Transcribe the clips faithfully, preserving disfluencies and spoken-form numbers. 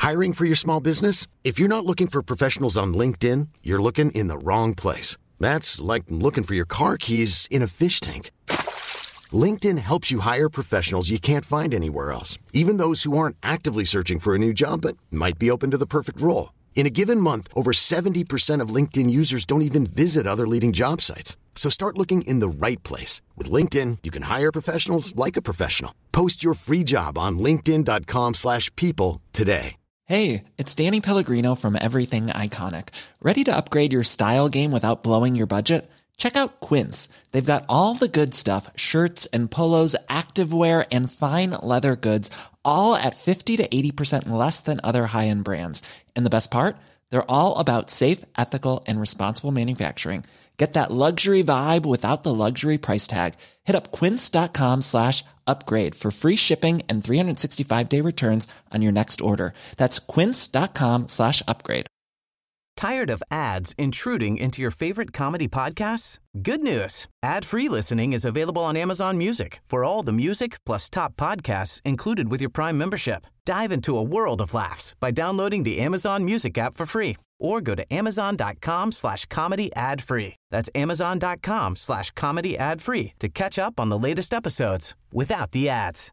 Hiring for your small business? If you're not looking for professionals on LinkedIn, you're looking in the wrong place. That's like looking for your car keys in a fish tank. LinkedIn helps you hire professionals you can't find anywhere else, even those who aren't actively searching for a new job but might be open to the perfect role. In a given month, over seventy percent of LinkedIn users don't even visit other leading job sites. So start looking in the right place. With LinkedIn, you can hire professionals like a professional. Post your free job on linkedin dot com slash people today. Hey, it's Danny Pellegrino from Everything Iconic. Ready to upgrade your style game without blowing your budget? Check out Quince. They've got all the good stuff, shirts and polos, activewear, and fine leather goods, all at fifty to eighty percent less than other high-end brands. And the best part? They're all about safe, ethical, and responsible manufacturing. Get that luxury vibe without the luxury price tag. Hit up quince.com slash upgrade for free shipping and three sixty-five day returns on your next order. That's quince.com slash upgrade. Tired of ads intruding into your favorite comedy podcasts? Good news. Ad-free listening is available on Amazon Music for all the music plus top podcasts included with your Prime membership. Dive into a world of laughs by downloading the Amazon Music app for free or go to amazon.com slash comedy ad free. That's amazon.com slash comedy ad free to catch up on the latest episodes without the ads.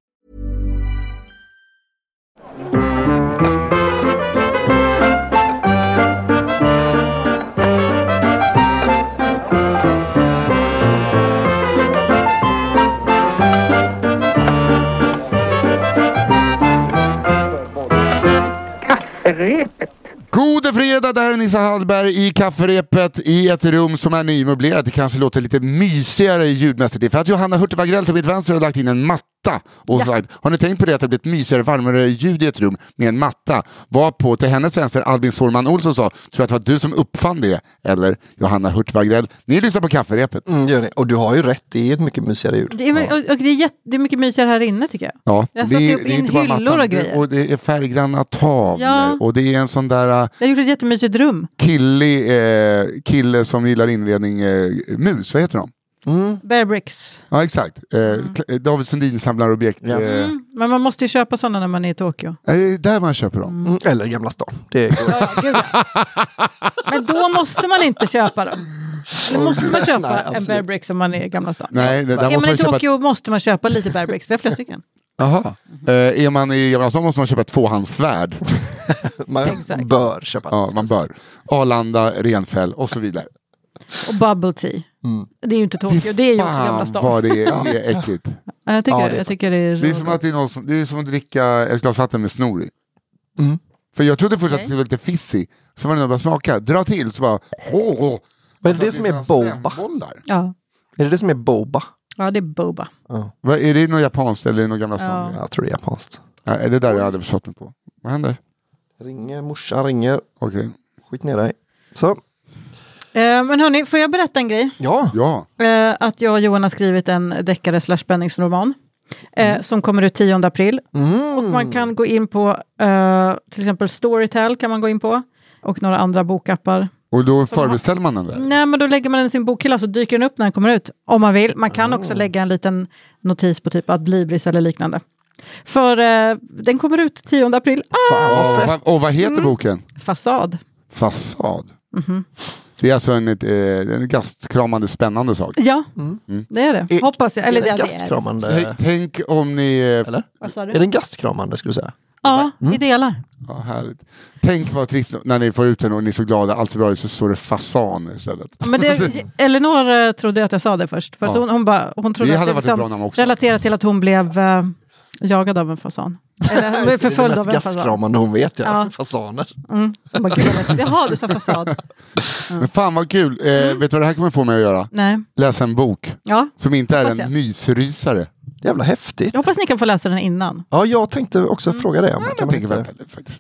Kafferepet. God fredag, där är Nissa Hallberg i kafferepet i ett rum som är nymöblerat. Det kanske låter lite mysigare ljudmässigt. För att Johanna Hurtig Wagrell till mitt vänster har lagt in en matta. Och ja. sagt, har ni tänkt på det att det blir ett mysigare, varmare ljud i ett rum med en matta? Var på till hennes vänster Albin Sorman Olsson sa, tror jag att det var du som uppfann det? Eller Johanna Hurtig Wagrell. Ni lyssnar på kafferepet. Mm, gör det. Och du har ju rätt, det är ett mycket mysigare ljud. Det är, och, och det, är jätte, det är mycket mysigare här inne tycker jag. Ja, jag det är, upp det är in inte bara hyllor mattan, och grejer. Och det är färggranna tavlor. Ja. Och det är en sån där... Jag har gjort ett jättemysigt rum. Killig, eh, kille som gillar inredning, eh, mus, vad heter de? Mm. Bear Bricks. Ja, exakt. Eh, mm. David Sundin samlar objekt. Ja. Eh. Mm. Men man måste ju köpa sådana när man är i Tokyo. Är det där man köper dem? Mm. Eller Gamla stan. Det är ja, gud. Men då måste man inte köpa dem. Eller måste man köpa Nej, en Bear Bricks om man är i Gamla stan? Nej, det, där är måste man man i Tokyo köpa... måste man köpa lite Bear Bricks. Vi har flera stycken. Jaha. Mm. Eh, är man i Gamla stan måste man köpa ett tvåhandssvärd. Man Exakt. bör köpa. Ja, man bör. Arlanda, Renfäll och så vidare. Och bubble tea. Mm. Det är ju inte Tokyo, det är ju också Gamla stan. Vad det är, det är äckligt. Ja, jag tycker, ja, det, jag tycker det är Det är som att det är någon som, det är som att dricka ett glas vatten med snor i. Mm. För jag trodde först okay. att det skulle vara lite fissy. Så var det när man smaka. Dra till så bara... Oh, oh. Men det, det som är boba. Ja. Är det det som är boba? Ja, det är boba. Ja. Vad, är det något japanskt eller något Gamla stan? Ja. Jag tror det är japanskt. Ja, är det där jag hade förstått mig på? Vad händer? Ringer, morsan ringer. Okej. Okay. Skit ner dig. Så. Eh, men hörni, får jag berätta en grej? Ja. ja. Eh, att jag och Johan har skrivit en deckare slash spänningsroman. Eh, mm. Som kommer ut tionde april. Mm. Och man kan gå in på eh, till exempel Storytel kan man gå in på. Och några andra bokappar. Och då förbeställer man den där? Nej, men då lägger man den i sin bokhylla så dyker den upp när den kommer ut. Om man vill. Man kan oh. också lägga en liten notis på typ Adlibris eller liknande. För eh, den kommer ut tionde april. Ah! Fan, vad och vad heter mm. boken? Fasad. Fasad. Mm-hmm. Det är alltså en, ett, en gastkramande spännande sak. Ja, mm. det är det. Hoppas jag. Eller är det, det, gastkramande? det är det. Tänk om ni... Eller? Är det en gastkramande skulle du säga? Ja, mm. i delar. Ja, härligt. Tänk vad trist när ni får ut den och ni är så glada. Allt så bra, så står det fasan istället. Men det, Elinor trodde att jag sa det först. För ja. att hon, hon, bara, hon trodde det att hade det varit liksom, ett bra namn också. Relaterat till att hon blev uh, jagad av en fasan. Eller förföljd av en fasan. Gastkramande hon vet jag. Ja. Fasaner. Mm. Jaha, du sa fasad. Mm. Men fan vad kul. Eh, mm. Vet du vad det här kommer få mig att göra? Nej. Läsa en bok. Ja. Som inte är en mysrysare. Jävla häftigt. Jag hoppas ni kan få läsa den innan. Ja, jag tänkte också mm. fråga det. Ja, jag tänker inte... vänta faktiskt.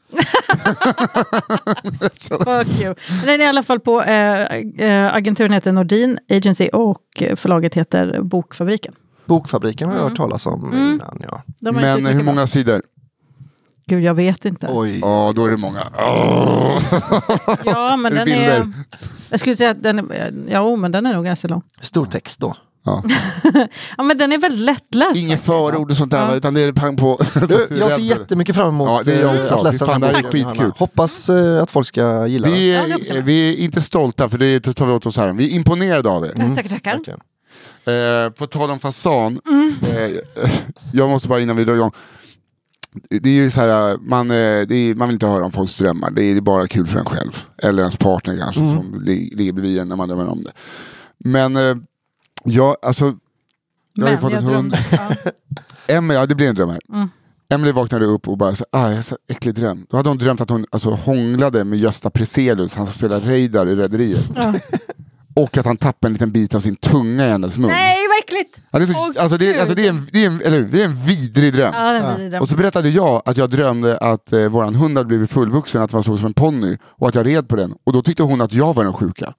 Fuck you. Den är i alla fall på äh, äh, agenturen heter Nordin Agency och förlaget heter Bokfabriken. Bokfabriken har jag mm. hört talas om mm. innan, ja. Men hur många bra. sidor? Gud, jag vet inte. Oj. Ja, då är det många. Oh. Ja, men är den bilder? är... Jag skulle säga att den är... Ja, men den är nog ganska lång. Stor text då. Ja. Ja, men den är väldigt lättläst. Ingen förord och sånt där, Ja. utan det är pang på. Du, jag ser jättemycket fram emot Ja, det är jag också. att läsa Fan, den det här här är boken, skitkul. Hanna. Hoppas eh, att folk ska gilla Vi den. är, vi är inte stolta, för det tar vi åt oss här. Vi är imponerade av er. Mm. Tackar, tackar. Verkligen. Eh, på tal om fasan, eh, jag måste bara innan vi drar igång. Det är ju så här, man, eh, det är, man vill inte höra om folks drömmar. Det är bara kul för en själv. Eller ens partner kanske, Mm. som li- ligger bredvid en när man drömmer om det. Men eh, jag, alltså, jag har ju Men fått jag en hund. drömde. Ja. Emma, ja det blir en dröm här. Mm. Emily vaknade upp och bara, så, ah, jag har så äcklig dröm. Då hade hon drömt att hon alltså, hånglade med Gösta Preselius, han som spelar Reidar i Rederiet. Ja. Och att han tappade en liten bit av sin tunga i hennes mun. Nej, vad äckligt! Ja, det, är så, Åh, alltså, det, är- Gud. alltså, det, är en, det, är en, eller, hur? det är en vidrig dröm. Ja, den blir Och så berättade jag att jag drömde att eh, våran hund hade blivit fullvuxen, att det var så som en ponny och att jag red på den. Och då tyckte hon att jag var den sjuka.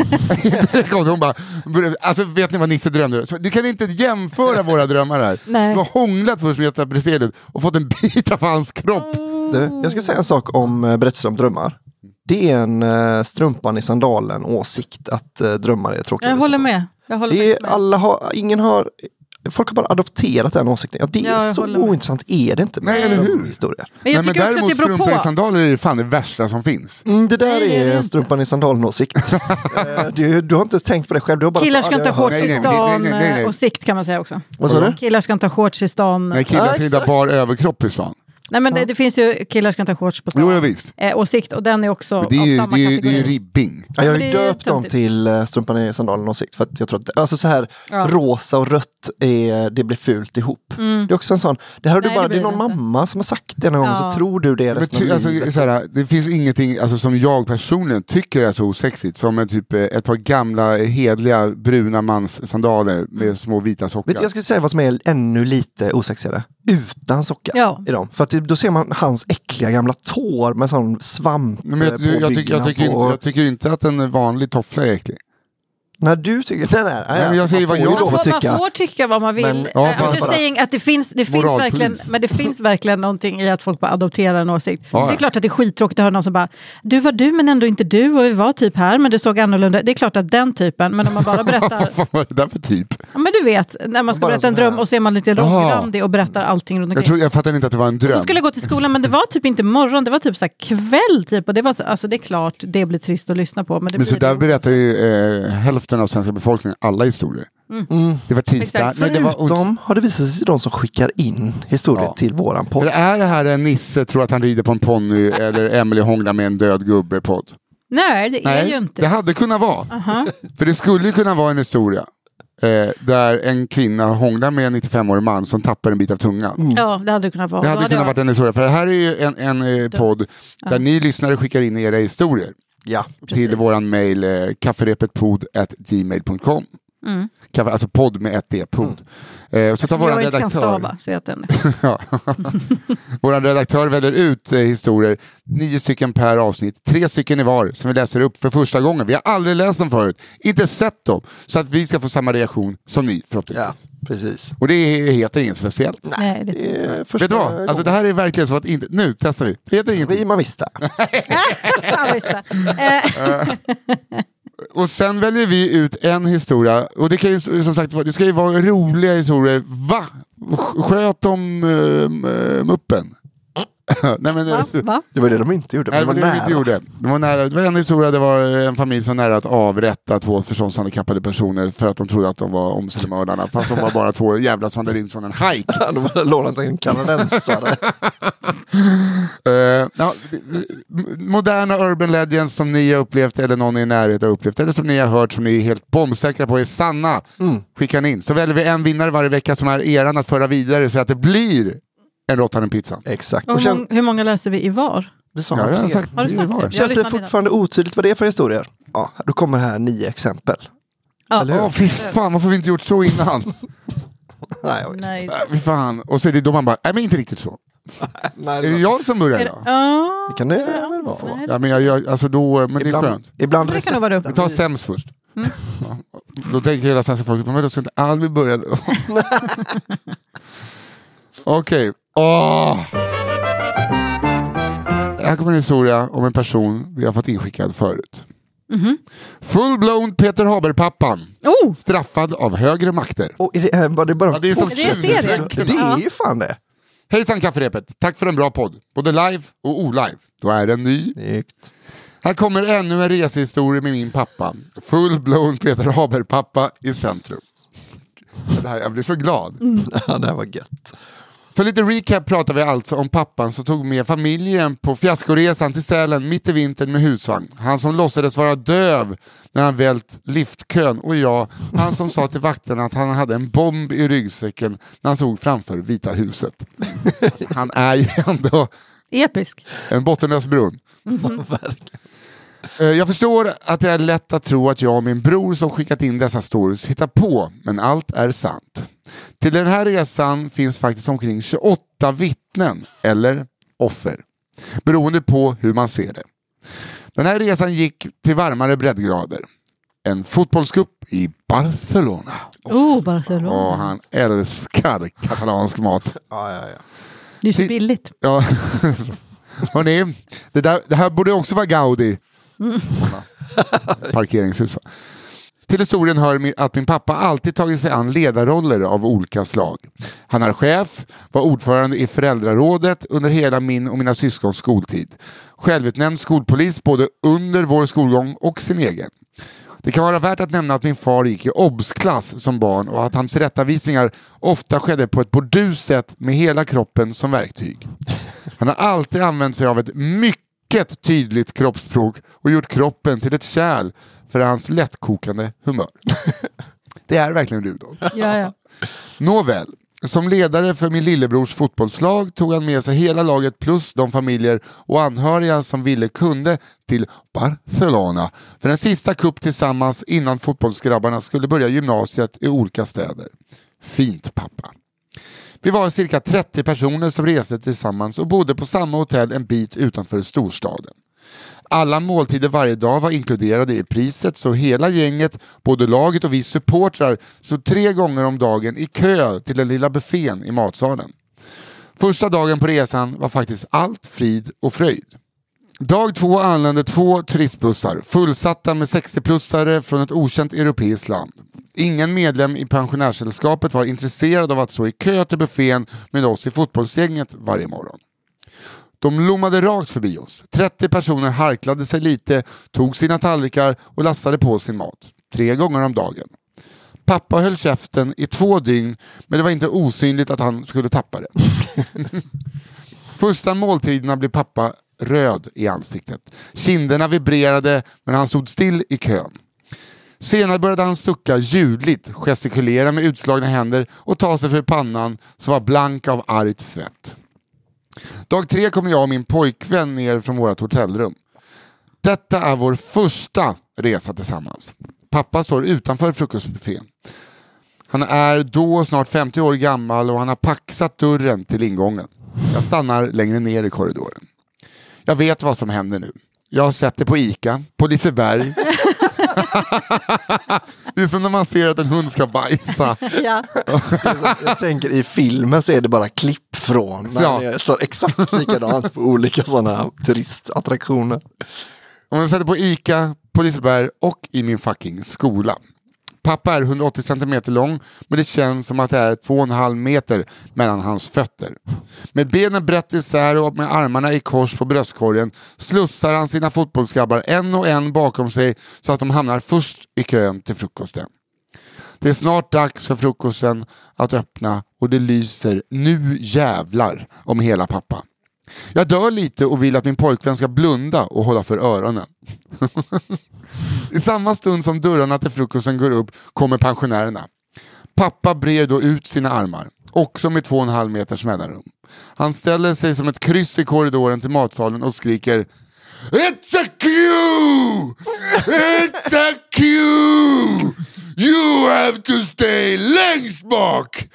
Hon bara, alltså vet ni vad Nisse drömde? Så, du kan inte jämföra våra drömmar här. Nej. Du har hånglat först med Gösta Preselius och fått en bit av hans kropp. Du, jag ska säga en sak om eh, berättelser om drömmar. Det är en eh, strumpan i sandalen åsikt att eh, drömmar är tråkiga. Jag håller med. Jag håller Det med. är, alla har, ingen har, folk har bara adopterat den åsikten. Ja, det Ja, är jag så håller med. ointressant är det inte med Nej, eller hur? drömhistorier. Men jag Nej, men tycker också att däremot det beror strumpor i på. sandaler är fan det värsta som finns. Mm, det där Nej, det är det är inte. strumpan i sandalen åsikt. Eh, du, du har inte tänkt på det själv. Du har bara Killar så, ska ah, inte det ha har shorts jag i nej, hört. nej, stan nej, nej, nej. och sikt kan man säga också. Vad sa du? Killar ska inte ha shorts i stan. Nej, killar Ja, ska inte ha exakt. bar överkropp i stan. Nej, men det, det finns ju killar ska inte ha shorts på stan. Jo, ja, visst. Eh, åsikt, och den är också Men det är av ju samma det är, ju- det kategori. är ju ribbing. Ja, jag har Men ju det är döpt dem töntigt. till uh, strumpan i sandalen åsikt. För att jag tror att, alltså så här, Ja. rosa och rött, är, det blir fult ihop. Mm. Det är också en sån, det här har du Nej, bara, det det är blir någon det inte. mamma som har sagt det någon gång, Ja. så tror du det Men resten ty, av alltså, livet. såhär, det finns ingenting alltså, som jag personligen tycker är så osexigt som en, typ, eh, ett par gamla hedliga bruna mans sandaler med små vita sockar. Vet du, jag skulle säga vad som är ännu lite osexigare. Utan sockar Ja. i dem. För att det, då ser man hans äckliga gamla tår med sån svamp Nej, men jag, eh, jag, på jag, tycker, jag, byggnaden tycker inte, på- jag tycker inte att en vanlig toffla är äcklig. När du tycker, nej nej, nej men jag säger vad man får jag- ju lov Man att får, man tycka. får tycka vad man vill. Men- Men, Ja, I'm fast- just saying att det finns, det finns Moralpolis. verkligen, men det finns verkligen någonting i att folk bara adopterar en åsikt. Ja, ja. Det är klart att det är skittråkigt att höra någon som bara, du var du men ändå inte du och vi var typ här men du såg annorlunda. Det är klart att den typen, men om man bara berättar, Vad fan var det där för typ? ja, men du vet, när man ska Bara berätta en sån här- dröm och så är man lite långrandig och berättar allting runt Jag, omkring. tror, jag fattade inte att det var en dröm. Så skulle jag gå till skolan, men det var typ inte morgon, det var typ så här kväll typ. Och det var så, alltså det är klart, det blir trist att lyssna på. Men, det Men så blir där det. berättar ju eh, hälften av svenska befolkningen alla historier. Mm. Det var tisdag. Exakt. Nej, det var ont. Förutom har det visat sig de som skickar in historier Ja. till våran podd. För är det här en Nisse tror att han rider på en ponny eller Emily hånglar med en död gubbe-podd? Nej, det är ju inte. det hade kunnat vara. För det skulle ju kunna vara en historia eh, där en kvinna hånglar med en nittiofem-årig man som tappar en bit av tungan. Ja, det hade kunnat vara. Det Då hade kunnat jag- varit en historia. För det här är ju en, en eh, podd där ni lyssnare skickar in era historier Ja. till våran mail eh, kafferepetpod at gmail dot com. Mm. Kaffe, alltså podd med ett d, podd. Eh, och så tar våran jag inte kan redaktör, stava, så vet den. ja. våran redaktör väljer ut eh, historier, nio stycken per avsnitt, tre stycken i var som vi läser upp för första gången. Vi har aldrig läst dem förut, inte sett dem, så att vi ska få samma reaktion som ni förhoppningsvis. Ja, precis. Och det heter inget speciellt. Nej, det Det är är första Vet du vad? Alltså det här är verkligen så att inte, nu testar vi. Det heter ingenting. Vi man visste. ja, visst det. Eh, Och sen väljer vi ut en historia, och det kan ju som sagt det ska ju vara roliga historier. Va? Sköt de uh, muppen? Nej, men, va? Va? Det var det de inte gjorde. Men Nej, det var det var det nära. inte gjorde. Det var nära. Det var en historia, det var en familj som nära att avrätta två förståndshandikappade personer för att de trodde att de var omsmördarna, fast de var bara två jävlar som hade rymt från en hajk. De hade lånat en kanadensare. Uh, ja, moderna urban legends som ni har upplevt eller någon i närheten har upplevt eller som ni har hört som ni är helt bombsäkra på är sanna. Mm. Skicka in. Så väljer vi en vinnare varje vecka som är eran att föra vidare så att det blir en råttande pizza. Exakt. Och Och hur, känns, mång, hur många läser vi i var? det sa Ja, han jag har tre. sagt Har du det sagt var. det? Jag Känns det lyssnar fortfarande otydligt vad det är för historier? Ja, då kommer här nio exempel. Ja. Eller hur? Åh fy fan, varför har vi inte gjort så innan? Nej, jag vet. Nej. Äh, fy fan. Och så är det då man bara, nej men inte riktigt så. Nej, Är det jag som börjar då? Ja, det kan det väl vara. nej. Ja, men jag, jag, alltså då, men det är Ibland, skönt. ibland Det kan nog vara Vi du. tar sämst först. Ja. Då tänker hela svenska folket, men då ska inte aldrig börja då. Okej. Åh! Här kommer en historia om en person vi har fått inskickad förut. Mm-hmm. Full-blown Peter Haber-pappan. Oh! Straffad av högre makter. Och är det, var det bara Ja, det är som Det är serien. det är ju fan det. Hejsan kafferepet, tack för en bra podd. Både live och olive. Då är den ny. Snyggt. Här kommer ännu en resehistoria med min pappa. Full-blown Peter Haber-pappa i centrum. Det här, jag blir så glad. Mm. Ja, det här var gött. För lite recap pratar vi alltså om pappan som tog med familjen på fiaskoresan till Sälen mitt i vintern med husvagn. Han som låtsades vara döv när han vält liftkön, och jag, han som sa till vakterna att han hade en bomb i ryggsäcken när han såg framför Vita huset. Han är ju ändå Episk. en bottenlös brunn. Mm-hmm. Jag förstår att det är lätt att tro att jag och min bror som skickat in dessa stories hittar på, men allt är sant. Till den här resan finns faktiskt omkring tjugoåtta vittnen, eller offer, beroende på hur man ser det. Den här resan gick till varmare breddgrader. En fotbollscup i Barcelona. Oh, Barcelona. Och han älskar katalansk mat. Ja, ja, ja. Det är så billigt. Ja. Hörrni, det, där, det här borde också vara Gaudi. Mm. Parkeringshus. Till historien hör att min pappa alltid tagit sig an ledarroller av olika slag. Han är chef, var ordförande i föräldrarådet under hela min och mina syskons skoltid. Självutnämnd skolpolis både under vår skolgång och sin egen. Det kan vara värt att nämna att min far gick i obs-klass som barn och att hans tillrättavisningar ofta skedde på ett bordus sätt med hela kroppen som verktyg. Han har alltid använt sig av ett mycket tydligt kroppsspråk och gjort kroppen till ett kärl för hans lättkokande humör. Det är verkligen Rudolf. Ja, ja. Nåväl, som ledare för min lillebrors fotbollslag tog han med sig hela laget plus de familjer och anhöriga som ville kunde till Barcelona för en sista kupp tillsammans innan fotbollsgrabbarna skulle börja gymnasiet i olika städer. Fint pappa. Vi var cirka trettio personer som reste tillsammans och bodde på samma hotell en bit utanför storstaden. Alla måltider varje dag var inkluderade i priset, så hela gänget, både laget och vi supportrar, stod tre gånger om dagen i kö till den lilla buffén i matsalen. Första dagen på resan var faktiskt allt frid och fröjd. Dag två anlände två turistbussar fullsatta med sextio-plussare från ett okänt europeiskt land. Ingen medlem i pensionärssällskapet var intresserad av att stå i kö till buffén med oss i fotbollsgänget varje morgon. De lommade rakt förbi oss. trettio personer harklade sig lite, tog sina tallrikar och lastade på sin mat. Tre gånger om dagen. Pappa höll käften i två dygn, men det var inte osynligt att han skulle tappa det. Första måltiderna blev pappa röd i ansiktet. Kinderna vibrerade, men han stod still i kön. Senare började han sucka ljudligt, gestikulera med utslagna händer och ta sig för pannan som var blank av argt svett. Dag tre kommer jag och min pojkvän ner från vårt hotellrum. Detta är vår första resa tillsammans. Pappa står utanför frukostbuffén. Han är då snart femtio år gammal och han har paxat dörren till ingången. Jag stannar längre ner i korridoren. Jag vet vad som händer nu. Jag har sett det på Ica, på Liseberg. Det är som när man ser att en hund ska bajsa. Ja. Jag tänker i filmen så är det bara klipp från när Ja. det står exakt likadant på olika sådana turistattraktioner. Om jag sätter på Ica, på Liseberg och i min fucking skola. Pappa är hundraåttio centimeter lång, men det känns som att det är två och en halv meter mellan hans fötter. Med benen brett isär och med armarna i kors på bröstkorgen slussar han sina fotbollsgrabbar en och en bakom sig så att de hamnar först i kön till frukosten. Det är snart dags för frukosten att öppna och det lyser nu jävlar om hela pappa. Jag dör lite och vill att min pojkvän ska blunda och hålla för öronen. I samma stund som dörrarna till frukosten går upp kommer pensionärerna. Pappa brer då ut sina armar, också med två och en halv meters mellanrum. Han ställer sig som ett kryss i korridoren till matsalen och skriker: It's a queue! It's a queue! You have to stay längst bak!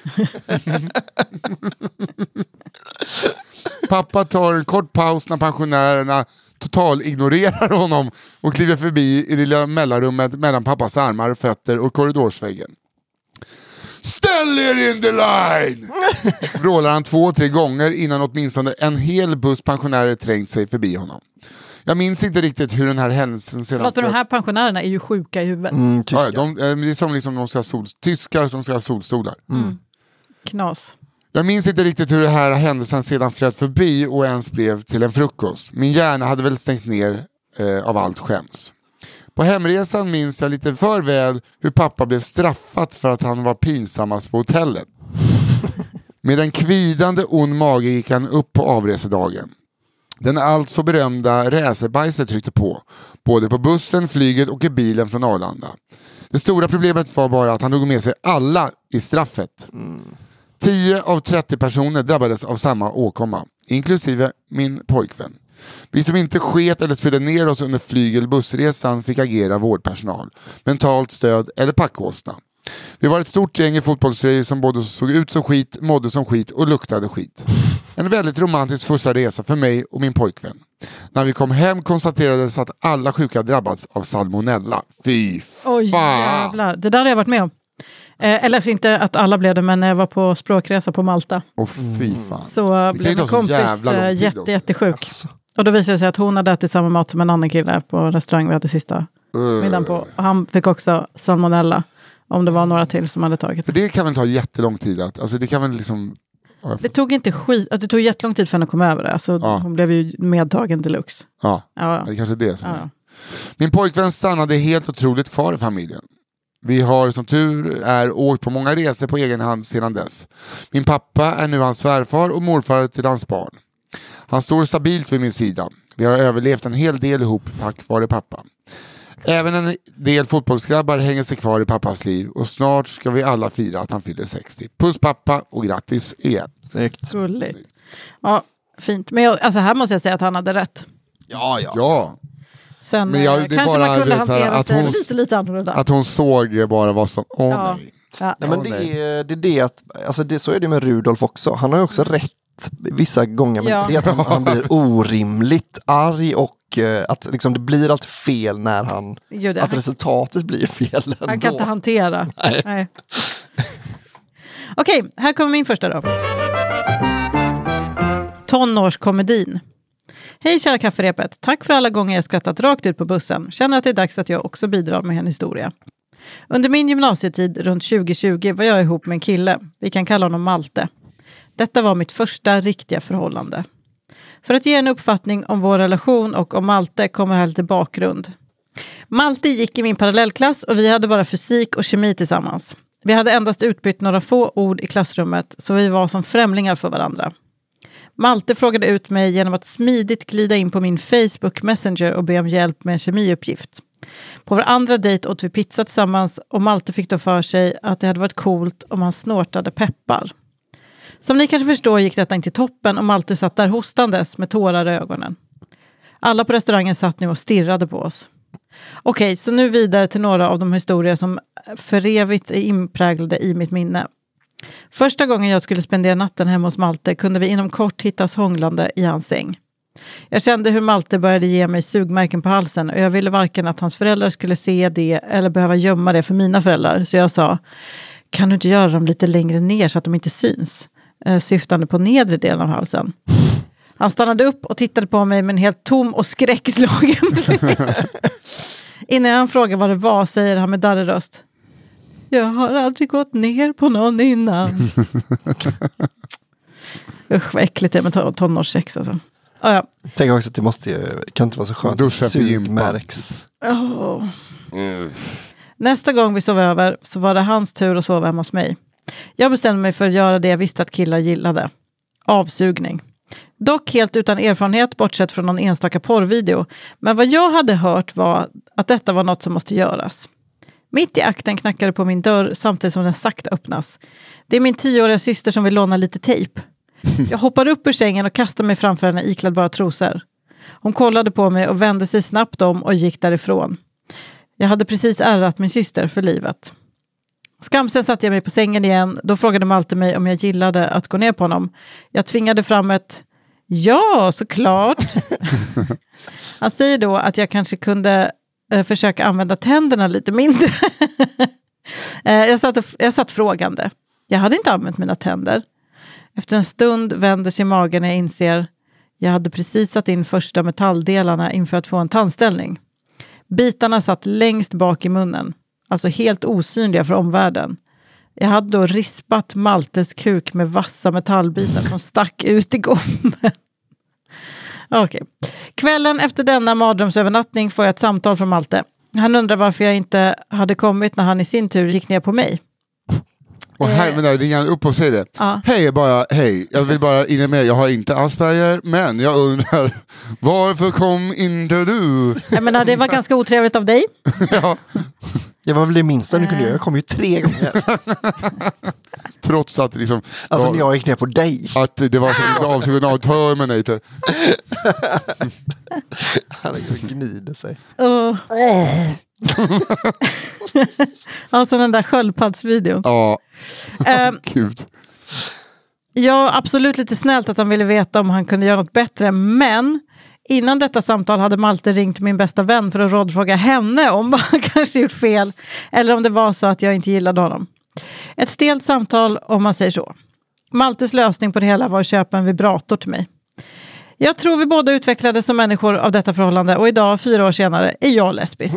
Pappa tar en kort paus när pensionärerna total ignorerar honom och kliver förbi i det lilla mellanrummet mellan pappas armar, fötter och korridorsväggen. Ställ er in the line! Vrålar han två, tre gånger innan åtminstone en hel buss pensionärer trängt sig förbi honom. Jag minns inte riktigt hur den här händelsen sedan... Förlåt, för de här pensionärerna är ju sjuka i huvudet. Mm, ja, de, det är som liksom de ska ha sol, tyskar som ska ha solstolar. Mm. Knas. Jag minns inte riktigt hur det här händelsen sedan flöt förbi och ens blev till en frukost. Min hjärna hade väl stängt ner eh, av allt skäms. På hemresan minns jag lite för väl hur pappa blev straffat för att han var pinsammast på hotellet. Med en kvidande ond mage gick han upp på avresedagen. Den alltså berömda räsebajset tryckte på. Både på bussen, flyget och i bilen från Arlanda. Det stora problemet var bara att han drog med sig alla i straffet. tio av trettio personer drabbades av samma åkomma. Inklusive min pojkvän. Vi som inte sket eller spelade ner oss under flyg- eller bussresan fick agera vårdpersonal. Mentalt stöd eller packåsna. Vi var ett stort gäng i fotbollströjor som både såg ut som skit, mådde som skit och luktade skit. En väldigt romantisk första resa för mig och min pojkvän. När vi kom hem konstaterades att alla sjuka drabbats av salmonella. Fy fan! Oj jävlar, det där har jag varit med om. Eh, eller inte att alla blev det, men när jag var på språkresa på Malta. Och fy fan. Så blev min kompis eh, jätte, jättesjuk. Alltså. Och då visade det sig att hon hade ätit samma mat som en annan kille på en restaurang vi hade sista uh. middagen på. Och han fick också salmonella. Om det var några till som hade tagit. För det kan väl ta jättelång tid att, alltså det kan väl liksom... Det tog inte skit, alltså det tog jättelång tid för henne att komma över det. Alltså ja. Hon blev ju medtagen deluxe. Ja, ja. Det är kanske det som ja. är. Min pojkvän stannade helt otroligt kvar i familjen. Vi har som tur är åkt på många resor på egen hand sedan dess. Min pappa är nu hans svärfar och morfar till hans barn. Han står stabilt vid min sida. Vi har överlevt en hel del ihop tack vare pappa. Även en del fotbollsgrabbar hänger sig kvar i pappas liv och snart ska vi alla fira att han fyller sextio. Puss pappa och grattis igen. Snyggt. Gulligt. Ja, fint. Men jag, alltså här måste jag säga att han hade rätt. Ja, ja. Ja. Sen men jag, det kanske bara, man kunde hantera att hon, lite, lite annorlunda. Att hon såg bara vad som... Åh ja. nej. Ja. Nej, men det är, det är det att, alltså det, så är det med Rudolf också. Han har ju också rätt vissa gånger, men ja. det är att han, han blir orimligt arg och uh, att liksom, det blir alltid fel när han, det, att resultatet blir fel ändå. Han kan inte hantera. Nej. Nej. Okej, här kommer min första då. Tonårskomedin. Hej kära kafferepet, tack för alla gånger jag skrattat rakt ut på bussen. Känner att det är dags att jag också bidrar med en historia. Under min gymnasietid runt tjugo tjugo var jag ihop med en kille. Vi kan kalla honom Malte. Detta var mitt första riktiga förhållande. För att ge en uppfattning om vår relation och om Malte kommer här lite bakgrund. Malte gick i min parallellklass och vi hade bara fysik och kemi tillsammans. Vi hade endast utbytt några få ord i klassrummet så vi var som främlingar för varandra. Malte frågade ut mig genom att smidigt glida in på min Facebook Messenger och be om hjälp med en kemiuppgift. På vår andra dejt åt vi pizza tillsammans och Malte fick då för sig att det hade varit coolt om han snortade peppar. Som ni kanske förstår gick detta inte toppen och Malte satt där hostandes med tårar i ögonen. Alla på restaurangen satt nu och stirrade på oss. Okej, så nu vidare till några av de historier som för evigt är inpräglade i mitt minne. Första gången jag skulle spendera natten hemma hos Malte kunde vi inom kort hittas hånglande i hans säng. Jag kände hur Malte började ge mig sugmärken på halsen och jag ville varken att hans föräldrar skulle se det eller behöva gömma det för mina föräldrar. Så jag sa, kan du inte göra dem lite längre ner så att de inte syns? Eh, syftande på nedre delen av halsen. Han stannade upp och tittade på mig med en helt tom och skräckslagen blick. Innan han frågade vad det var säger han med darrig röst. Jag har aldrig gått ner på någon innan. Usch, vad äckligt det är med ton- tonårssex alltså. Oh, ja. Tänk också att det måste kan inte vara så skönt. Duscha för Sugmärks. Oh. Mm. Nästa gång vi sov över så var det hans tur att sova hemma hos mig. Jag bestämde mig för att göra det jag visste att killar gillade. Avsugning. Dock helt utan erfarenhet bortsett från någon enstaka porrvideo. Men vad jag hade hört var att detta var något som måste göras. Mitt i akten knackade på min dörr samtidigt som den sakta öppnas. Det är min tioåriga syster som vill låna lite tejp. Jag hoppade upp ur sängen och kastade mig framför henne iklädd bara trosor. Hon kollade på mig och vände sig snabbt om och gick därifrån. Jag hade precis ärrat min syster för livet. Skamsen satte jag mig på sängen igen. Då frågade Malte mig om jag gillade att gå ner på honom. Jag tvingade fram ett ja, såklart. Han säger då att jag kanske kunde eh, försöka använda tänderna lite mindre. eh, jag, satt, jag satt frågande. Jag hade inte använt mina tänder. Efter en stund vänder sig magen när jag inser Jag hade precis satt in första metalldelarna inför att få en tandställning. Bitarna satt längst bak i munnen, alltså helt osynliga för omvärlden. Jag hade då rispat Maltes kuk med vassa metallbitar som stack ut i gommen. Okej. Kvällen efter denna mardrömsövernattning får jag ett samtal från Malte. Han undrar varför jag inte hade kommit när han i sin tur gick ner på mig. Och här, men där ringer han upp och säger det. Ja. Hej, bara, hej, jag vill bara in med, jag har inte Asperger, men jag undrar, varför kom inte du? Jag menar, det var ganska otrevligt av dig. Ja. Jag var väl det minsta du kunde göra, jag kom ju tre gånger. Trots att liksom... Alltså var, när jag gick ner på dig. att det var så avsåg att Terminator. Han gnider sig. Uh. Alltså den där sköldpaddsvideon. Ja, uh, gud. Ja, absolut lite snällt att han ville veta om han kunde göra något bättre, men innan detta samtal hade Malte ringt min bästa vän för att rådfråga henne om vad han kanske gjort fel eller om det var så att jag inte gillade honom. Ett stelt samtal om man säger så. Maltes lösning på det hela var att köpa en vibrator till mig. Jag tror vi båda utvecklades som människor av detta förhållande och idag, fyra år senare, är jag lesbisk.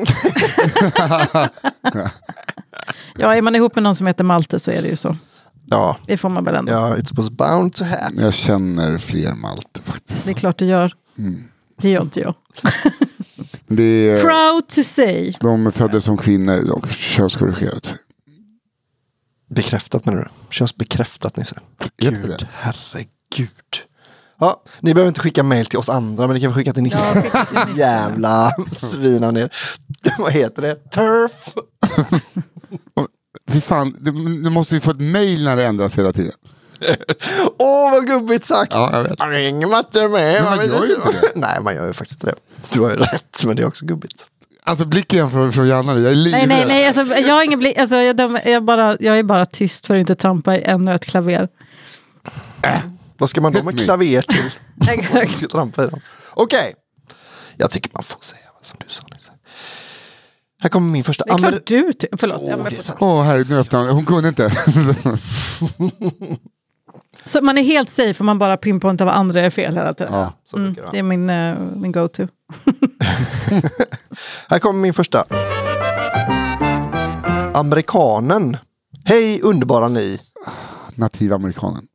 Ja, är man ihop med någon som heter Malte så är det ju så. Ja, det får man väl ändå. Ja, it was bound to happen. Jag känner fler Malte faktiskt. Det är klart du gör. Mm. Det gör inte jag. Det är, proud to say. De föddes som kvinnor och könskorrigerat. Bekräftat menar du? Könsbekräftat, Nisse. Gud, herregud. Ja, ni behöver inte skicka mejl till oss andra, men ni kan skicka till Nisse. Ja, skicka till Nisse. Jävla svina ner. Vad heter det? Turf! Fy fan, du, du måste ju få ett mejl när det ändras hela tiden. Åh, oh, vad gubbigt sagt. Ja, jag vet. Man ringer matte med. Men man gör ju inte det. Nej, man gör ju faktiskt inte det. Du har ju rätt, men det är också gubbigt. Alltså blicken från, från Janna, jag är livrädd. Nej, nej, nej. Alltså, jag, har ingen blick, alltså, jag, de, jag, bara, jag är bara tyst för att inte trampa i ännu ett klaver. Äh. Vad ska man då med klaver till? Exakt. Okej. Okay. Jag tycker man får säga som du sa. Lisa. Här kommer min första... Det är klart du... Ty- Förlåt. Åh, jag det är sant. Åh, här, nu öppnar hon. Hon kunde inte. Så man är helt safe för man bara pinpointar vad andra är fel hela tiden. Ja, så mm, det är min, uh, min go-to. Här kommer min första. Amerikanen. Hej, underbara ni. Nativ amerikanen.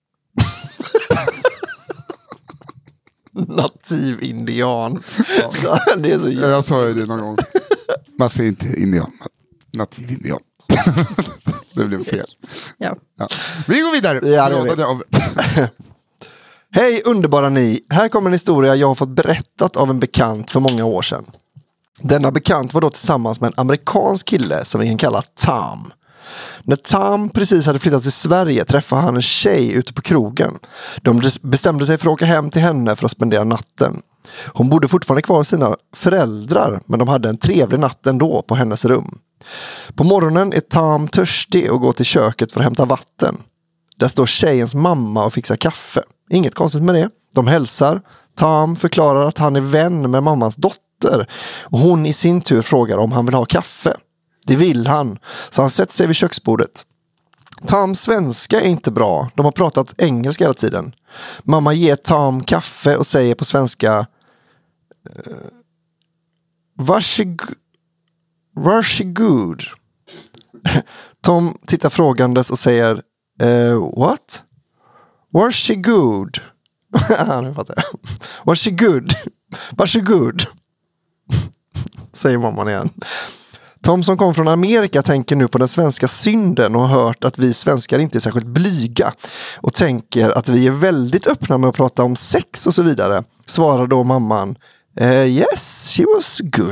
Nativ indian. Ja. Det är så ja, jag sa ju det någon gång. Man säger inte indian. Nativ indian. Det blev fel. Ja. Ja. Vi går vidare. Ja, det Hej underbara ni. Här kommer en historia jag har fått berättat av en bekant för många år sedan. Denna bekant var då tillsammans med en amerikansk kille som vi kan kalla Tom. När Tom precis hade flyttat till Sverige träffade han en tjej ute på krogen. De bestämde sig för att åka hem till henne för att spendera natten. Hon bodde fortfarande kvar hos sina föräldrar, men de hade en trevlig natt ändå på hennes rum. På morgonen är Tom törstig och går till köket för att hämta vatten. Där står tjejens mamma och fixar kaffe. Inget konstigt med det. De hälsar. Tom förklarar att han är vän med mammans dotter. Och hon i sin tur frågar om han vill ha kaffe. Det vill han. Så han sätter sig vid köksbordet. Toms svenska är inte bra. De har pratat engelska hela tiden. Mamma ger Tom kaffe och säger på svenska uh, Varsågod. Varsågod. Tom tittar frågandes och säger uh, what? Varsågod. Nu fattar jag. Varsågod. Varsågod. Säger mamman igen. Tom som kom från Amerika tänker nu på den svenska synden och har hört att vi svenskar inte är särskilt blyga och tänker att vi är väldigt öppna med att prata om sex och så vidare. Svarar då mamman uh, yes, she was good.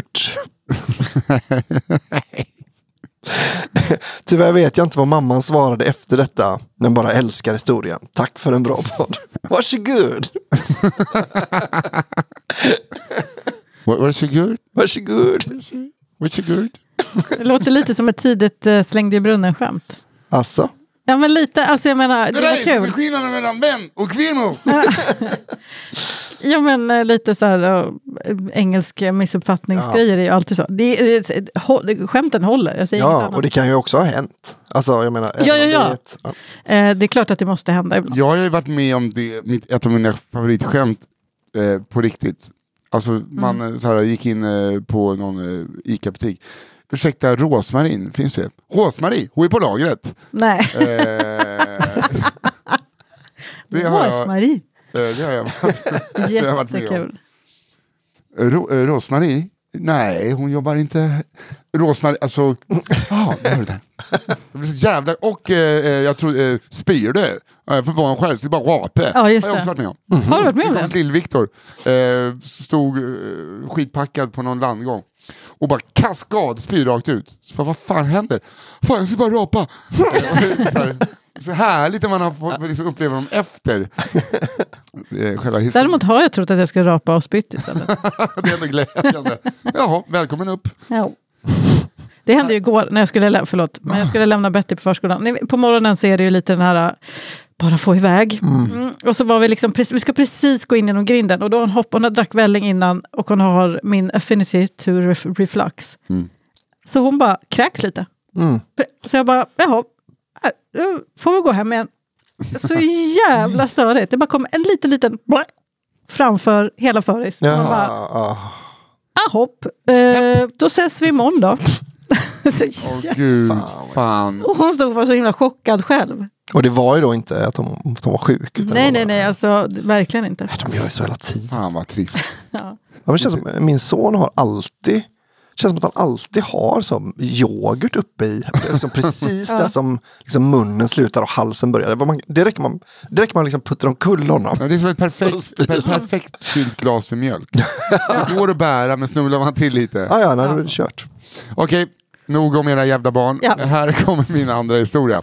Tyvärr vet jag inte vad mamman svarade efter detta, men bara älskar historien. Tack för en bra podd. Varsågod. Varsågod. Varsågod. Varsågod. Det låter lite som ett tidigt uh, slängde i brunnen-skämt. Alltså? Ja, men lite, alltså jag menar, det, det var kul. Det är skillnaden mellan män och kvinnor. Ja, men uh, lite så här uh, engelska missuppfattningsgrejer ja. Är ju alltid så. Det, det, det, skämten håller, jag säger ja, inget annat. Och det kan ju också ha hänt. Alltså, jag menar... Ja, ja, ja. Det är, ett, ja. Uh, det är klart att det måste hända ibland. Jag har ju varit med om det, mitt, ett av mina favoritskämt Eh, på riktigt. Alltså man mm. så här, gick in eh, på någon eh, ICA-butik. Ursäkta, rosmarin, finns det? Rosmarin, hon är på lagret. Nej. Eh, Rosmarin? Eh, det har jag varit, det har jag varit med om. Ro, eh, Rosmarie? Nej, hon jobbar inte. Rosmarie, alltså... Ja, det hör du där. Det blir så jävla... Och eh, jag tror... Eh, spyrde. Eh, för vad han själv, det är bara rape. Ja, just det. Har jag också varit med om. Mm. Har du varit med om det? Lill-Viktor eh, stod eh, skitpackad på någon landgång. Och bara kaskad, spyr rakt ut. Så bara, vad fan händer? Fan, jag ska bara rapa. så, här, så härligt när man har fått liksom uppleva dem efter eh, själva historien. Däremot har jag trott att jag skulle rapa och spytt istället. Det är ändå glädjande. Jaha, välkommen upp. Ja. Det hände ju igår när jag skulle, lä- förlåt, när jag skulle lämna Betty på förskolan. På morgonen så är det ju lite den här bara få iväg. Mm. Mm. Och så var vi liksom, vi ska precis gå in genom grinden. Och då har hon hopp, hon har drack välling innan. Och hon har min affinity to ref- reflux. Mm. Så hon bara kräks lite. Mm. Så jag bara, jaha, får vi gå hem igen. Så jävla störigt. Det bara kom en liten, liten framför hela föris. Ja. Man bara, ah, hopp. Eh, då ses vi imorgon då. Åh oh, gud, fan. Och hon stod för så himla chockad själv. Och det var ju då inte att hon, att hon var sjuk. Nej, nej, nej, nej, alltså verkligen inte. De gör ju så hela tiden. Fan vad trist. Ja. Ja, men det känns som, min son har alltid, känns som att han alltid har som yoghurt uppe i, liksom precis ja. Där som liksom munnen slutar och halsen börjar. Det, man, det räcker man, det räcker man liksom puttar omkull honom. Ja, det är som ett perfekt, ett perfekt fyllt glas för mjölk. Det går att bära, men snubblar man till lite. Ja, ja, nej, då är det kört. Okej, nog om era jävla barn. Ja. Här kommer min andra historia.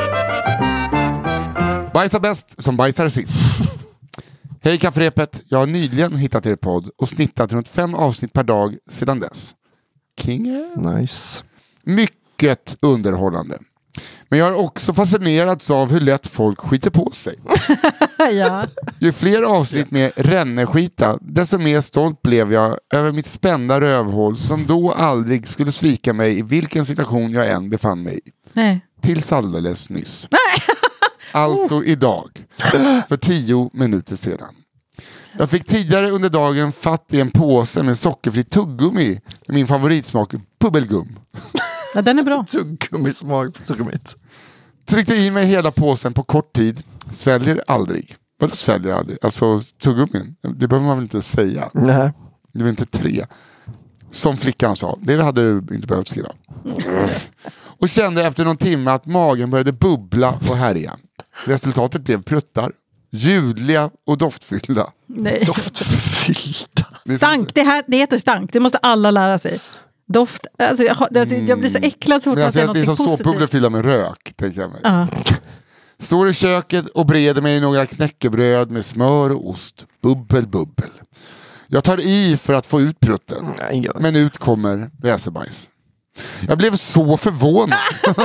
Bajsa bäst som bajsar sist. Hej kafferepet, jag har nyligen hittat er podd och snittat runt fem avsnitt per dag sedan dess. King. Nice. Mycket underhållande. Men jag har också fascinerats av hur lätt folk skiter på sig. Ja. Ju fler avsnitt med renneskita, desto mer stolt blev jag över mitt spända rövhål som då aldrig skulle svika mig i vilken situation jag än befann mig i. Nej. Tills alldeles nyss. Nej. Alltså idag. För tio minuter sedan. Jag fick tidigare under dagen fatt i en påse med sockerfri tuggummi. Min favoritsmak, bubbelgum. Ja, den är bra. Tuggummismak på sockermitt. Tryckte i mig hela påsen på kort tid. Sväljer aldrig. Vadå sväljer aldrig? Alltså tuggummin. Det behöver man väl inte säga. Nej. Det var inte tre. Som flickan sa. Det hade du inte behövt skriva. Och kände efter någon timme att magen började bubbla och härja. Resultatet blev pruttar. Ljudliga och doftfyllda. Nej. Doftfyllda. Stank, det, här, det heter stank. Det måste alla lära sig. Doft, alltså jag, jag blir så äcklad så fort man säger något positivt. Det är som såpbubblor fyllda med rök, tänker jag mig. Uh. Står i köket och breder mig några knäckebröd med smör och ost. Bubbel, bubbel. Jag tar i för att få ut prutten. Nej, men ut kommer racerbajs. Jag blev så förvånad.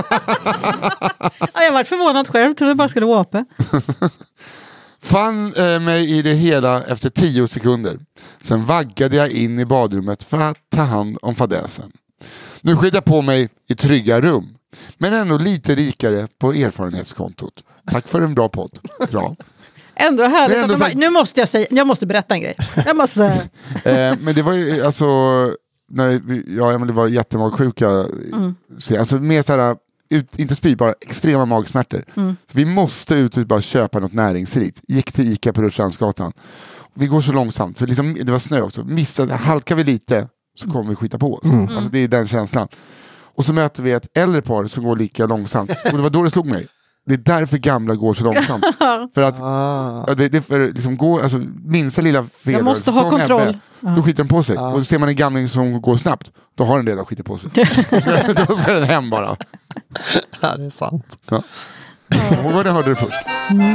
Jag var förvånad själv, trodde jag bara skulle åpa. Fann eh, mig i det hela efter tio sekunder. Sen vaggade jag in i badrummet för att ta hand om fadäsen. Nu skydde jag på mig i trygga rum. Men ändå lite rikare på erfarenhetskontot. Tack för en bra podd. Bra. Ändå härligt ändå att de, så... Nu måste jag säga, jag måste berätta en grej. Jag måste... eh, men det var ju alltså... När vi, ja, men det var jättemagsjuka. Mm. Alltså mer så här... Ut, inte spy, bara extrema magsmärtor. Mm. Vi måste ut och bara köpa något näringsrikt. Gick till Ica på Rörstrandsgatan. Vi går så långsamt, för liksom, det var snö också. Missade, halkar vi lite så kommer vi skita på oss. Mm. Alltså, det är den känslan. Och så möter vi ett äldre par som går lika långsamt. Och det var då det slog mig. Det är därför gamla går så långsamt. För att ah. det, det för, liksom, går, alltså, minsta lilla fel. Jag måste ha kontroll. Näbbe, då skiter den på sig. Ah. Och då ser man en gamling som går snabbt. Då har den redan skitit på sig. Då ska den hem bara. Ja, det är sant. Ja. Och vad det hörde du först. Mm.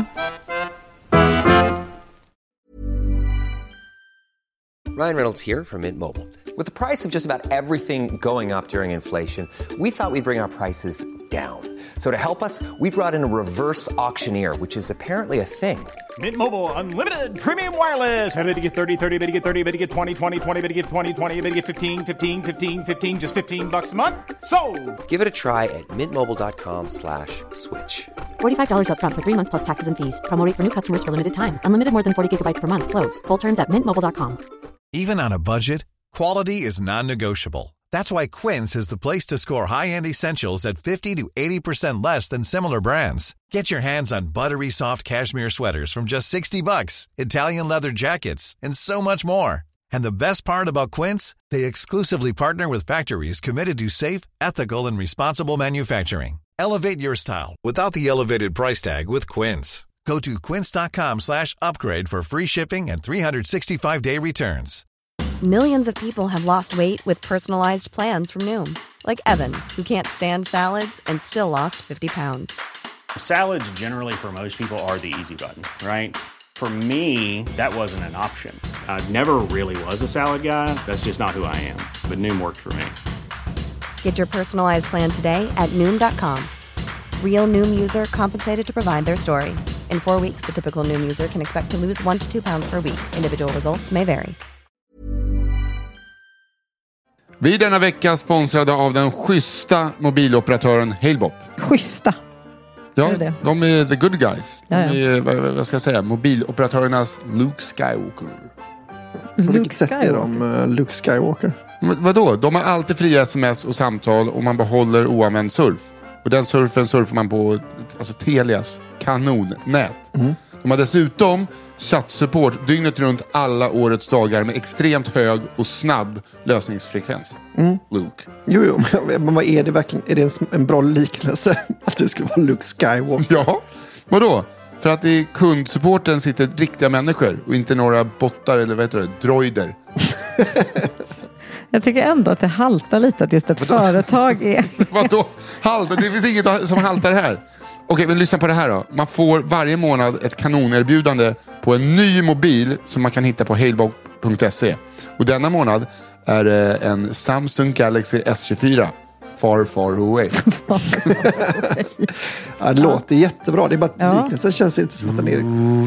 Ryan Reynolds here from Mint Mobile. With the price of just about everything going up during inflation, we thought we'd bring our prices down. So to help us, we brought in a reverse auctioneer, which is apparently a thing. Mint Mobile Unlimited Premium Wireless. How to get thirty, thirty, how to get thirty, how to get twenty, twenty, twenty, how to get twenty, twenty, how to get fifteen, fifteen, fifteen, fifteen, just fifteen bucks a month? Sold! Give it a try at mintmobile.com slash switch. forty-five dollars up front for three months plus taxes and fees. Promo rate for new customers for limited time. Unlimited more than forty gigabytes per month. Slows full terms at mint mobile dot com. Even on a budget, quality is non-negotiable. That's why Quince is the place to score high-end essentials at fifty to eighty percent less than similar brands. Get your hands on buttery soft cashmere sweaters from just sixty bucks, Italian leather jackets, and so much more. And the best part about Quince, they exclusively partner with factories committed to safe, ethical, and responsible manufacturing. Elevate your style without the elevated price tag with Quince. Go to quince.com slash upgrade for free shipping and three sixty-five day returns. Millions of people have lost weight with personalized plans from Noom. Like Evan, who can't stand salads and still lost fifty pounds. Salads generally for most people are the easy button, right? For me, that wasn't an option. I never really was a salad guy. That's just not who I am. But Noom worked for me. Get your personalized plan today at Noom dot com. Real Noom user compensated to provide their story. In four weeks, the typical Noom user can expect to lose one to two pounds per week. Individual results may vary. Vi är denna vecka sponsrade av den schyssta mobiloperatören Halebop. Schyssta? Ja, är det? De är the good guys. De ja, ja. är, vad, vad ska jag säga, mobiloperatörernas Luke Skywalker. På vilket sätt är de uh, Luke Skywalker? Men, vadå? De har alltid fria sms och samtal och man behåller oanvänd surf. Och den surfen surfar man på alltså Telias kanonnät. Mm. De har dessutom chattsupport dygnet runt alla årets dagar med extremt hög och snabb lösningsfrekvens. Mm. Luke. Jo, jo, men vad är det verkligen? Är det en, en bra liknelse att det skulle vara Luke Skywalker? Ja, vadå? För att i kundsupporten sitter riktiga människor och inte några bottar eller vad heter det, droider. Jag tycker ändå att det haltar lite att just ett Vadå? företag är... Vadå? Haltar? Det finns inget som haltar här. Okej, men lyssna på det här då. Man får varje månad ett kanonerbjudande på en ny mobil som man kan hitta på halebop punkt se. Och denna månad är det en Samsung Galaxy S tjugofyra. Far, far away. Ja, det låter jättebra. Det är bara att ja. liknelsen känns inte som att den är...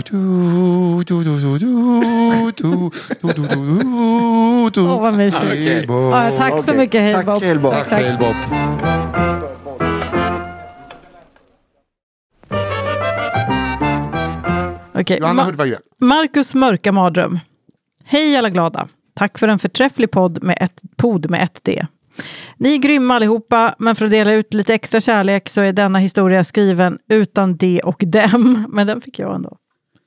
Åh, oh, vad mysigt. Okay. Ja, tack så okay. mycket, Halebop. Tack, Halebop. Tack, tack. Halebop. Okej, Johanna Ma- Hurtwagren. Marcus mörka mardröm. Hej alla glada. Tack för en förträfflig podd med ett pod med ett D. Ni är grymma allihopa, men för att dela ut lite extra kärlek så är denna historia skriven utan D och dem. Men den fick jag ändå.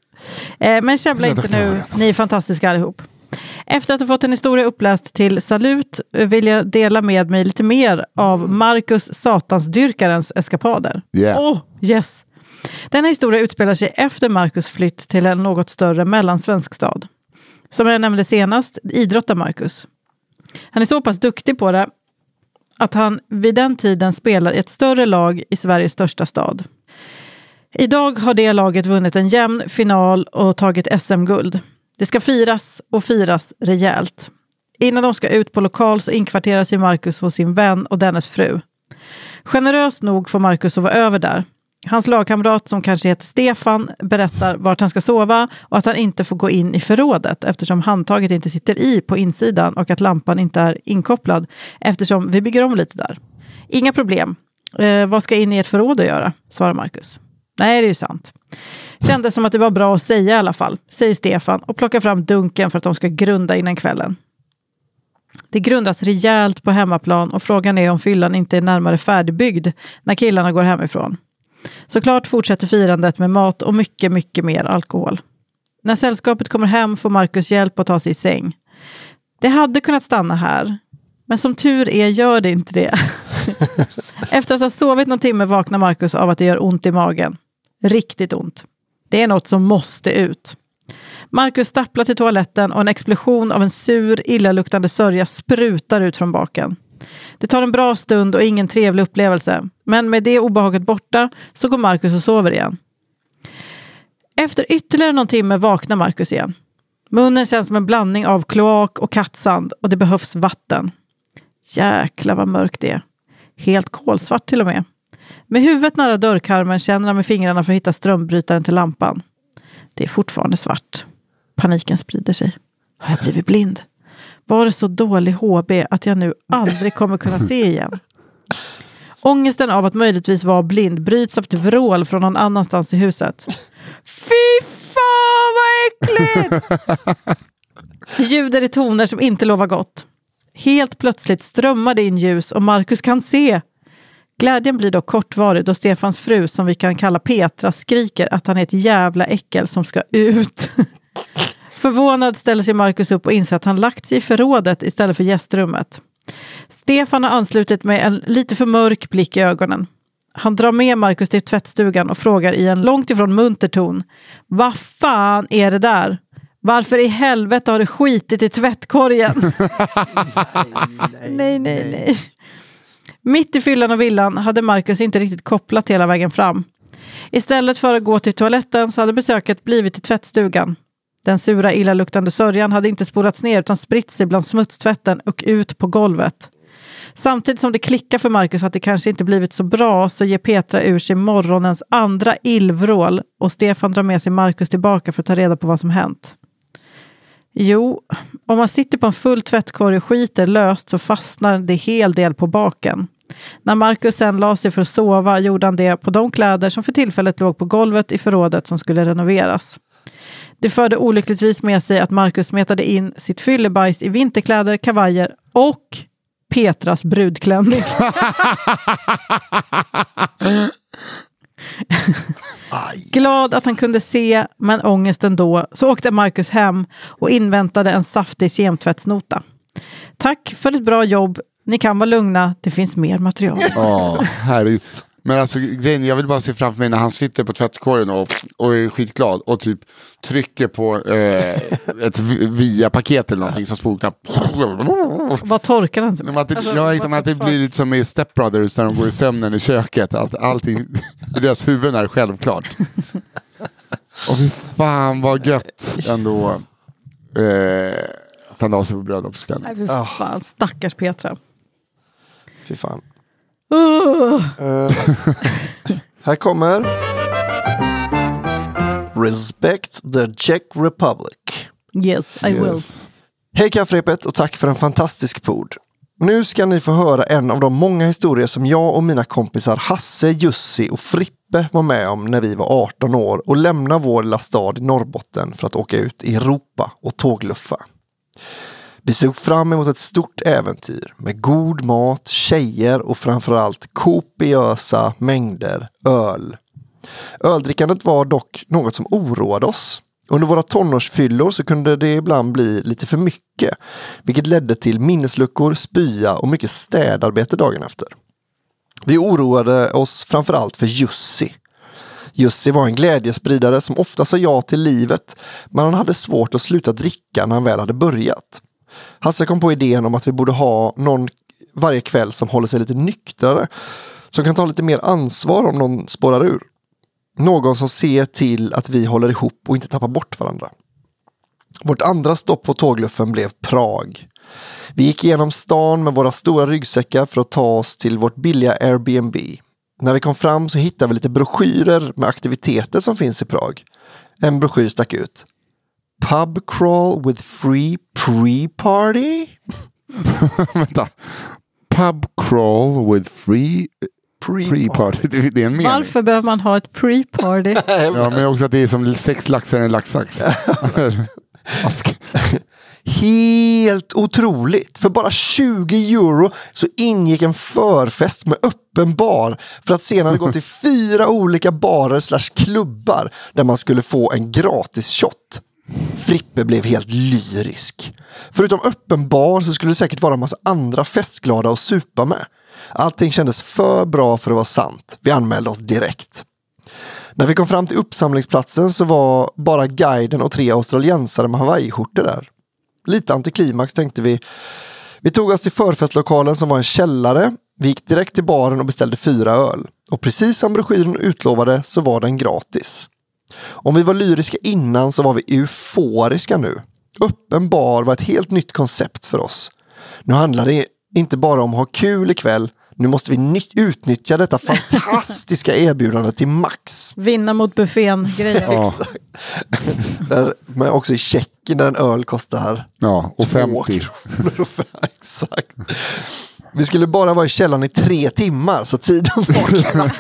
Eh, men käbbla inte nu, ni är fantastiska allihop. Efter att ha fått en historia uppläst till salut vill jag dela med mig lite mer av Marcus satansdyrkarens eskapader. Åh, yeah. oh, yes! Denna historia utspelar sig efter Marcus flytt till en något större mellansvensk stad. Som jag nämnde senast, idrottar Marcus. Han är så pass duktig på det att han vid den tiden spelar i ett större lag i Sveriges största stad. Idag har det laget vunnit en jämn final och tagit S M-guld. Det ska firas och firas rejält. Innan de ska ut på lokal så inkvarterar sig Marcus hos sin vän och dennes fru. Generöst nog får Marcus att vara över där. Hans lagkamrat som kanske heter Stefan berättar vart han ska sova och att han inte får gå in i förrådet eftersom handtaget inte sitter i på insidan och att lampan inte är inkopplad eftersom vi bygger om lite där. Inga problem. Eh, vad ska in i ett förråd att göra? Svarar Marcus. Nej, det är ju sant. Kändes som att det var bra att säga i alla fall, säger Stefan och plockar fram dunken för att de ska grunda innan kvällen. Det grundas rejält på hemmaplan och frågan är om fyllan inte är närmare färdigbyggd när killarna går hemifrån. Såklart fortsätter firandet med mat och mycket, mycket mer alkohol. När sällskapet kommer hem får Marcus hjälp att ta sig i säng. Det hade kunnat stanna här, men som tur är gör det inte det. Efter att ha sovit någon timme vaknar Marcus av att det gör ont i magen. Riktigt ont. Det är något som måste ut. Marcus stapplar till toaletten och en explosion av en sur, illaluktande sörja sprutar ut från baken. Det tar en bra stund och ingen trevlig upplevelse. Men med det obehaget borta så går Marcus och sover igen. Efter ytterligare någon timme vaknar Marcus igen. Munnen känns som en blandning av kloak och kattsand och det behövs vatten. Jäklar vad mörkt det är. Helt kolsvart till och med. Med huvudet nära dörrkarmen känner han med fingrarna för att hitta strömbrytaren till lampan. Det är fortfarande svart. Paniken sprider sig. Har jag blivit blind? Var det så dålig H B att jag nu aldrig kommer kunna se igen? Ångesten av att möjligtvis vara blind bryts av ett vrål från någon annanstans i huset. Fy fan vad äckligt! Ljuder i toner som inte lovar gott. Helt plötsligt strömmar det in ljus och Marcus kan se. Glädjen blir då kortvarig då Stefans fru, som vi kan kalla Petra, skriker att han är ett jävla äckel som ska ut. Förvånad ställer sig Marcus upp och inser att han lagt sig i förrådet istället för gästrummet. Stefan har anslutit med en lite för mörk blick i ögonen. Han drar med Marcus till tvättstugan och frågar i en långt ifrån munter ton: vad fan är det där? Varför i helvete har du skitit i tvättkorgen? nej, nej, nej, nej. Mitt i fyllan och villan hade Marcus inte riktigt kopplat hela vägen fram. Istället för att gå till toaletten så hade besöket blivit i tvättstugan. Den sura illaluktande sörjan hade inte spolats ner utan spritt sig bland smutstvätten och ut på golvet. Samtidigt som det klickar för Marcus att det kanske inte blivit så bra så ger Petra ur sig morgonens andra illvrål och Stefan drar med sig Marcus tillbaka för att ta reda på vad som hänt. Jo, om man sitter på en full tvättkorg och skiter löst så fastnar det hel del på baken. När Marcus sen la sig för att sova gjorde han det på de kläder som för tillfället låg på golvet i förrådet som skulle renoveras. Det förde olyckligtvis med sig att Marcus smetade in sitt fyllebajs i vinterkläder, kavajer och Petras brudklänning. Glad att han kunde se, men ångesten då, så åkte Marcus hem och inväntade en saftig kemtvättsnota. Tack för ett bra jobb. Ni kan vara lugna, det finns mer material. Ja, här. Men alltså grejen, jag vill bara se framför mig när han sitter på tvättkorgen och, och är skitglad och typ trycker på eh, ett via-paket eller någonting som spokar. Vad torkar han sig med? Att det, alltså, ja, liksom, att det blir lite som i Step Brothers när de går i sömnen i köket. Att allting i deras huvuden är självklart. Och fy fan vad gött ändå eh, att han la sig på bröllopsklänning. Nej, fy fan, stackars Petra. Fy fan. Uh. Uh, här kommer Respect the Czech Republic. Yes, I will. Yes. Hej kafferepet och tack för en fantastisk podd. Nu ska ni få höra en av de många historier som jag och mina kompisar Hasse, Jussi och Frippe var med om när vi var arton år och lämnade vår lilla stad i Norrbotten för att åka ut i Europa och tågluffa. Vi såg fram emot ett stort äventyr med god mat, tjejer och framförallt kopiösa mängder öl. Öldrickandet var dock något som oroade oss. Under våra tonårsfyllor så kunde det ibland bli lite för mycket, vilket ledde till minnesluckor, spya och mycket städarbete dagen efter. Vi oroade oss framförallt för Jussi. Jussi var en glädjespridare som ofta sa ja till livet, men han hade svårt att sluta dricka när han väl hade börjat. Hasse kom på idén om att vi borde ha någon varje kväll som håller sig lite nyktrare, som kan ta lite mer ansvar om någon spårar ur. Någon som ser till att vi håller ihop och inte tappar bort varandra. Vårt andra stopp på tågluffen blev Prag. Vi gick igenom stan med våra stora ryggsäckar för att ta oss till vårt billiga Airbnb. När vi kom fram så hittade vi lite broschyrer med aktiviteter som finns i Prag. En broschyr stack ut. Pub crawl with free pre-party? Vänta. Pub crawl with free pre-party. Det, det är en mening. Varför behöver man ha ett pre-party? Ja, men också att det är som sex laxar i en laxax. Ask. Helt otroligt. För bara tjugo euro så ingick en förfest med öppen bar för att senare gå till fyra olika barer slash klubbar där man skulle få en gratis shot. Frippe blev helt lyrisk. Förutom öppen bar så skulle det säkert vara en massa andra festglada och supa med. Allting kändes för bra för att vara sant. Vi anmälde oss direkt. När vi kom fram till uppsamlingsplatsen så var bara guiden och tre australiensare med Hawaii-skjortor där. Lite antiklimax tänkte vi. Vi tog oss till förfestlokalen som var en källare. Vi gick direkt till baren och beställde fyra öl. Och precis som broschyren utlovade så var den gratis. Om vi var lyriska innan så var vi euforiska nu. Öppen bar var ett helt nytt koncept för oss. Nu handlar det inte bara om att ha kul ikväll. Nu måste vi ny- utnyttja detta fantastiska erbjudande till max. Vinna mot buffén grejer. Ja. Där, men också i Tjeckien där en öl kostar Ja, och femtio. kronor. Exakt. Vi skulle bara vara i källaren i tre timmar så tiden var.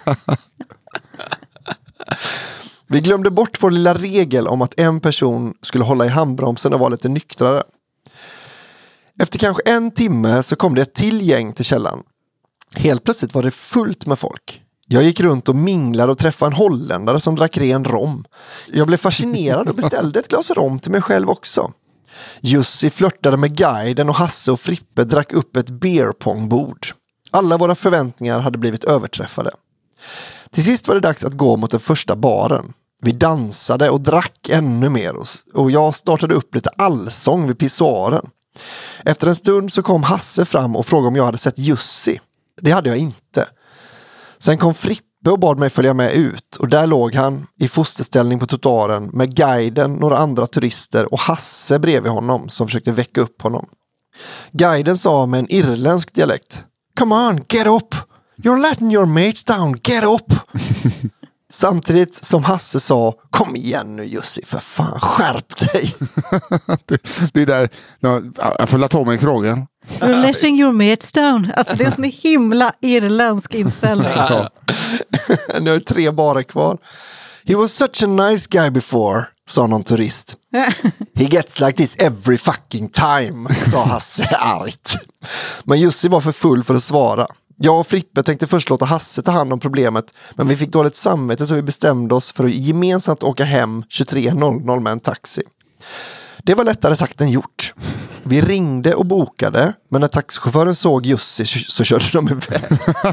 Vi glömde bort vår lilla regel om att en person skulle hålla i handbromsen och vara lite nyktrare. Efter kanske en timme så kom det ett till gäng till källan. Helt plötsligt var det fullt med folk. Jag gick runt och minglade och träffade en holländare som drack ren rom. Jag blev fascinerad och beställde ett glas rom till mig själv också. Jussi flörtade med guiden och Hasse och Frippe drack upp ett beerpongbord. Alla våra förväntningar hade blivit överträffade. Till sist var det dags att gå mot den första baren. Vi dansade och drack ännu mer och jag startade upp lite allsång vid pissoaren. Efter en stund så kom Hasse fram och frågade om jag hade sett Jussi. Det hade jag inte. Sen kom Frippe och bad mig följa med ut och där låg han i fosterställning på trottoaren med guiden, några andra turister och Hasse bredvid honom som försökte väcka upp honom. Guiden sa med en irländsk dialekt: "Come on, get up! You're letting your mates down, get up!" Samtidigt som Hasse sa: "Kom igen nu Jussi, för fan, skärp dig!" det, det är där, jag får la ta mig i kragen. You're letting your mates down. Alltså det är en sån himla irländsk inställning. Ja. Nu är tre barer kvar. "He was such a nice guy before", sa någon turist. "He gets like this every fucking time", sa Hasse argt. Men Jussi var för full för att svara. Jag och Frippe tänkte först låta Hasse ta hand om problemet, men vi fick dåligt samvete så vi bestämde oss för att gemensamt åka hem tjugotre noll noll med en taxi. Det var lättare sagt än gjort. Vi ringde och bokade, men när taxichauffören såg Jussi så körde de iväg.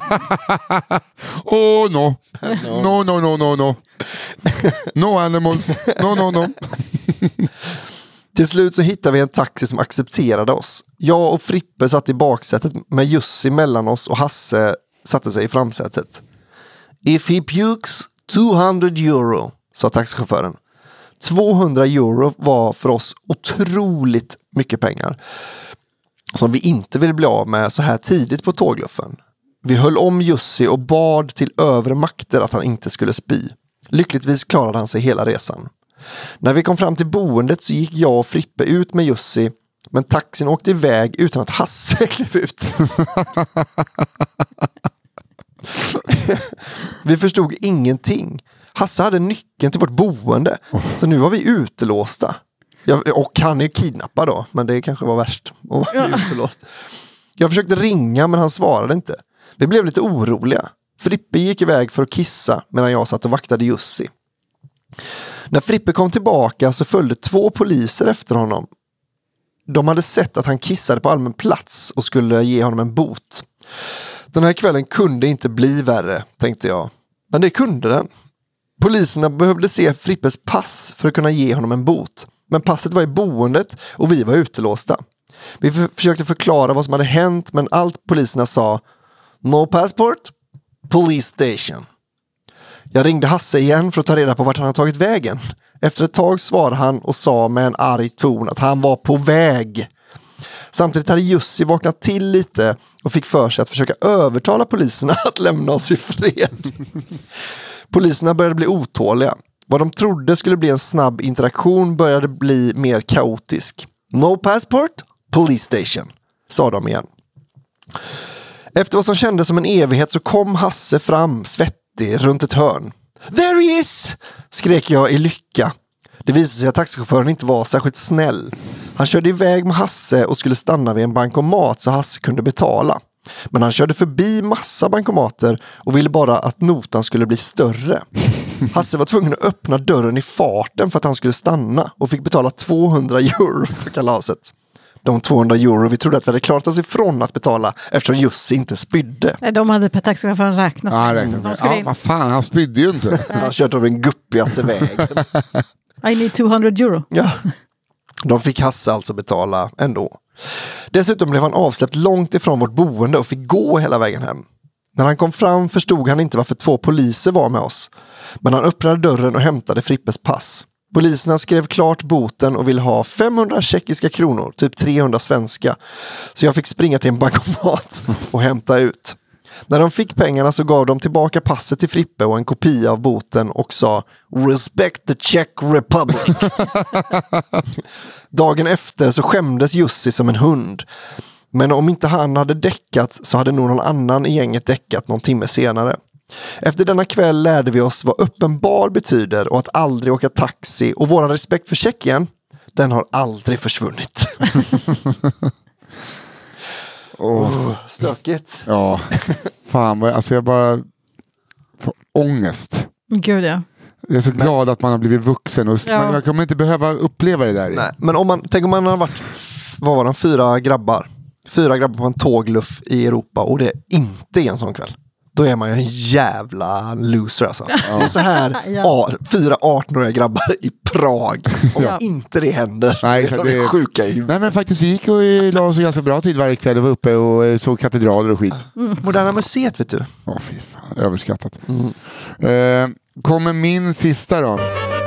Oh no. No, no, no, no, no. No animals. No, no, no. Till slut så hittade vi en taxi som accepterade oss. Jag och Frippe satt i baksätet med Jussi mellan oss och Hasse satte sig i framsätet. "If he pukes, two hundred euro", sa taxichauffören. tvåhundra euro var för oss otroligt mycket pengar som vi inte ville bli av med så här tidigt på tågluffen. Vi höll om Jussi och bad till övre makter att han inte skulle spy. Lyckligtvis klarade han sig hela resan. När vi kom fram till boendet så gick jag och Frippe ut med Jussi, men taxin åkte iväg utan att Hasse klev ut. Vi förstod ingenting. Hasse hade nyckeln till vårt boende, så nu var vi utelåsta. Jag, och han är ju kidnappad då, men det kanske var värst att vara utelåst. Jag försökte ringa, men han svarade inte. Vi blev lite oroliga. Frippe gick iväg för att kissa medan jag satt och vaktade Jussi. När Frippe kom tillbaka så följde två poliser efter honom. De hade sett att han kissade på allmän plats och skulle ge honom en bot. Den här kvällen kunde inte bli värre, tänkte jag. Men det kunde den. Poliserna behövde se Frippes pass för att kunna ge honom en bot. Men passet var i boendet och vi var utelåsta. Vi för- försökte förklara vad som hade hänt, men allt poliserna sa: "No passport, police station." Jag ringde Hasse igen för att ta reda på vart han hade tagit vägen. Efter ett tag svarade han och sa med en arg ton att han var på väg. Samtidigt hade Jussi vaknat till lite och fick för sig att försöka övertala poliserna att lämna oss i fred. Poliserna började bli otåliga. Vad de trodde skulle bli en snabb interaktion började bli mer kaotisk. "No passport, police station", sa de igen. Efter vad som kändes som en evighet så kom Hasse fram, svettig, runt ett hörn. "There he is!" skrek jag i lycka. Det visade sig att taxichauffören inte var särskilt snäll. Han körde iväg med Hasse och skulle stanna vid en bankomat så Hasse kunde betala. Men han körde förbi massa bankomater och ville bara att notan skulle bli större. Hasse var tvungen att öppna dörren i farten för att han skulle stanna och fick betala tvåhundra euro för kalaset. De tvåhundra euro vi trodde att vi hade klarat oss ifrån att betala eftersom Jussi inte spydde. Nej, de hade per taxichauffören räknat. Ja, räknat med. Ja, vad fan, han spydde ju inte. Han kört över den guppigaste vägen. I need tvåhundra euro. Ja. De fick Hasse alltså betala ändå. Dessutom blev han avsläppt långt ifrån vårt boende och fick gå hela vägen hem. När han kom fram förstod han inte varför två poliser var med oss. Men han öppnade dörren och hämtade Frippes pass. Poliserna skrev klart boten och ville ha femhundra tjeckiska kronor, typ trehundra svenska. Så jag fick springa till en bankomat och hämta ut. När de fick pengarna så gav de tillbaka passet till Frippe och en kopia av boten och sa "Respect the Czech Republic". Dagen efter så skämdes Jussi som en hund. Men om inte han hade däckat så hade nog någon annan i gänget däckat någon timme senare. Efter denna kväll lärde vi oss vad uppenbar betyder och att aldrig åka taxi, och vår respekt för Tjeckien, den har aldrig försvunnit. Oh, stökigt. Ja, fan, alltså jag bara får ångest. Gud ja. Jag är så glad men... att man har blivit vuxen och ja. man, jag kommer inte behöva uppleva det där. Nej, men om man, tänk om man har varit, vad var de, fyra grabbar. Fyra grabbar på en tågluff i Europa och det är inte en sån kväll. Då är man ju en jävla loser alltså. Ja. Det är så här ja. fyra arton-åriga grabbar i Prag. Om ja. inte det händer. Nej, de det är sjuka i Nej, men faktiskt vi gick och la oss ganska bra tid varje kväll och var uppe och såg katedraler och skit. Mm. Moderna museet, vet du. Åh, fy fan. Överskattat. Mm. Eh, kommer min sista då.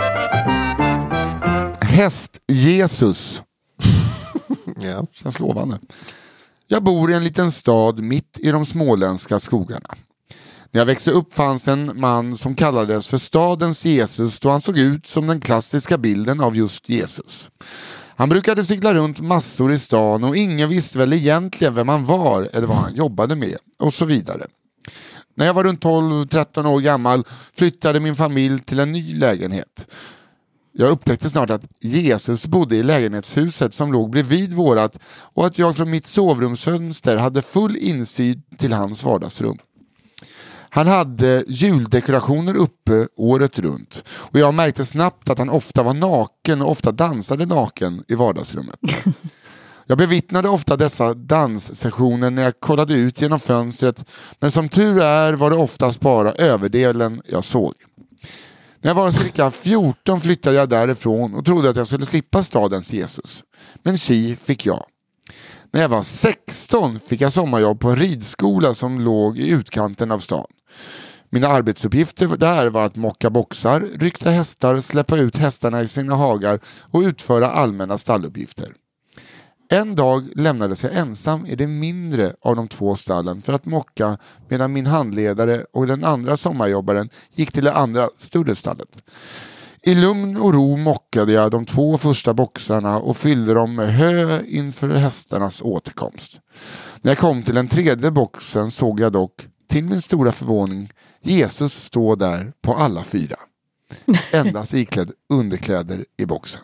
Häst Jesus. Ja. Känns lovande. Jag bor i en liten stad mitt i de småländska skogarna. När jag växte upp fanns en man som kallades för stadens Jesus, då han såg ut som den klassiska bilden av just Jesus. Han brukade cykla runt massor i stan och ingen visste väl egentligen vem han var eller vad han jobbade med och så vidare. När jag var runt tolv tretton år gammal flyttade min familj till en ny lägenhet. Jag upptäckte snart att Jesus bodde i lägenhetshuset som låg bredvid vårat och att jag från mitt sovrumsfönster hade full insyn till hans vardagsrum. Han hade juldekorationer uppe året runt och jag märkte snabbt att han ofta var naken och ofta dansade naken i vardagsrummet. Jag bevittnade ofta dessa danssessioner när jag kollade ut genom fönstret, men som tur är var det oftast bara överdelen jag såg. När jag var cirka fjorton flyttade jag därifrån och trodde att jag skulle slippa stadens Jesus. Men tji fick jag. När jag var sexton fick jag sommarjobb på en ridskola som låg i utkanten av stan. Mina arbetsuppgifter där var att mocka boxar, rykta hästar, släppa ut hästarna i sina hagar och utföra allmänna stalluppgifter. En dag lämnades jag ensam i det mindre av de två stallen för att mocka, medan min handledare och den andra sommarjobbaren gick till det andra större stallet. I lugn och ro mockade jag de två första boxarna och fyllde dem med hö inför hästarnas återkomst. När jag kom till den tredje boxen såg jag dock, till min stora förvåning, Jesus stå där på alla fyra. Endast iklädd underkläder i boxen.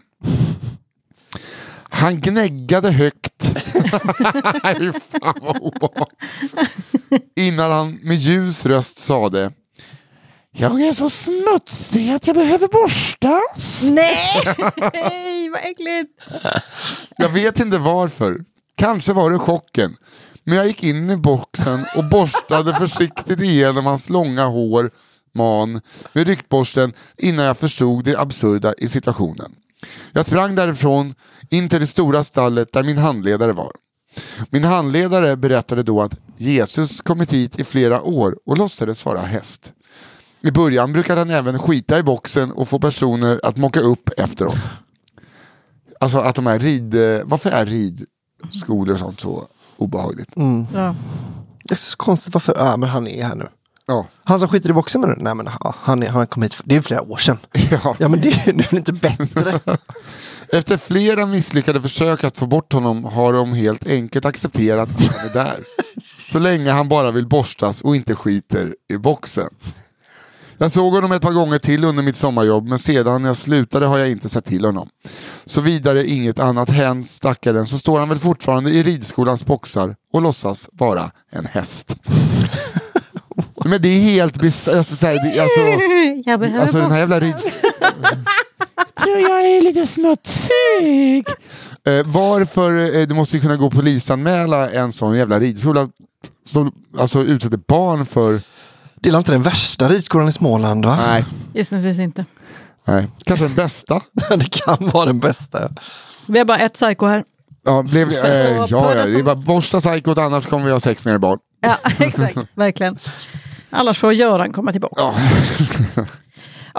Han gnäggade högt fan vad innan han med ljus röst sade: jag är så smutsig att jag behöver borstas. Nej, vad äckligt. Jag vet inte varför. Kanske var det chocken. Men jag gick in i boxen och borstade försiktigt igenom hans långa hår, man, med ryktborsten innan jag förstod det absurda i situationen. Jag sprang därifrån in till det stora stallet där min handledare var. Min handledare berättade då att Jesus kommit hit i flera år och låtsades vara häst. I början brukade han även skita i boxen och få personer att mocka upp efter honom. Alltså att de är rid... Varför är ridskolor och sånt så obehagligt? Mm. Ja. Det är så konstigt varför... Ja, men han är här nu. Ja. Han som skiter i boxen med nu? Nej, men ja, han, är, han kom hit för, det är flera år sedan. Ja, ja men det är nu inte bättre. Efter flera misslyckade försök att få bort honom har de helt enkelt accepterat att han är där. Så länge han bara vill borstas och inte skiter i boxen. Jag såg honom ett par gånger till under mitt sommarjobb, men sedan jag slutade har jag inte sett till honom. Så vidare inget annat hänt stackaren, så står han väl fortfarande i ridskolans boxar och låtsas vara en häst. Men det är helt bis- alltså, så här, det, alltså, jag behöver alltså den här jävla rids... tror jag är lite smutsig. Eh, varför, eh, det måste ju kunna gå polisanmäla en sån jävla ridskola som alltså utsätter barn för... Det är inte den värsta ridskolan i Småland, va? Nej. Gissningsvis inte. Nej, kanske den bästa. Det kan vara den bästa. Vi har bara ett psyko här. Ja, blev, eh, ja, ja, det är bara borsta psykot, annars kommer vi ha sex med barn. Ja, exakt. Verkligen. Annars får Göran komma tillbaka. Ja. Okej,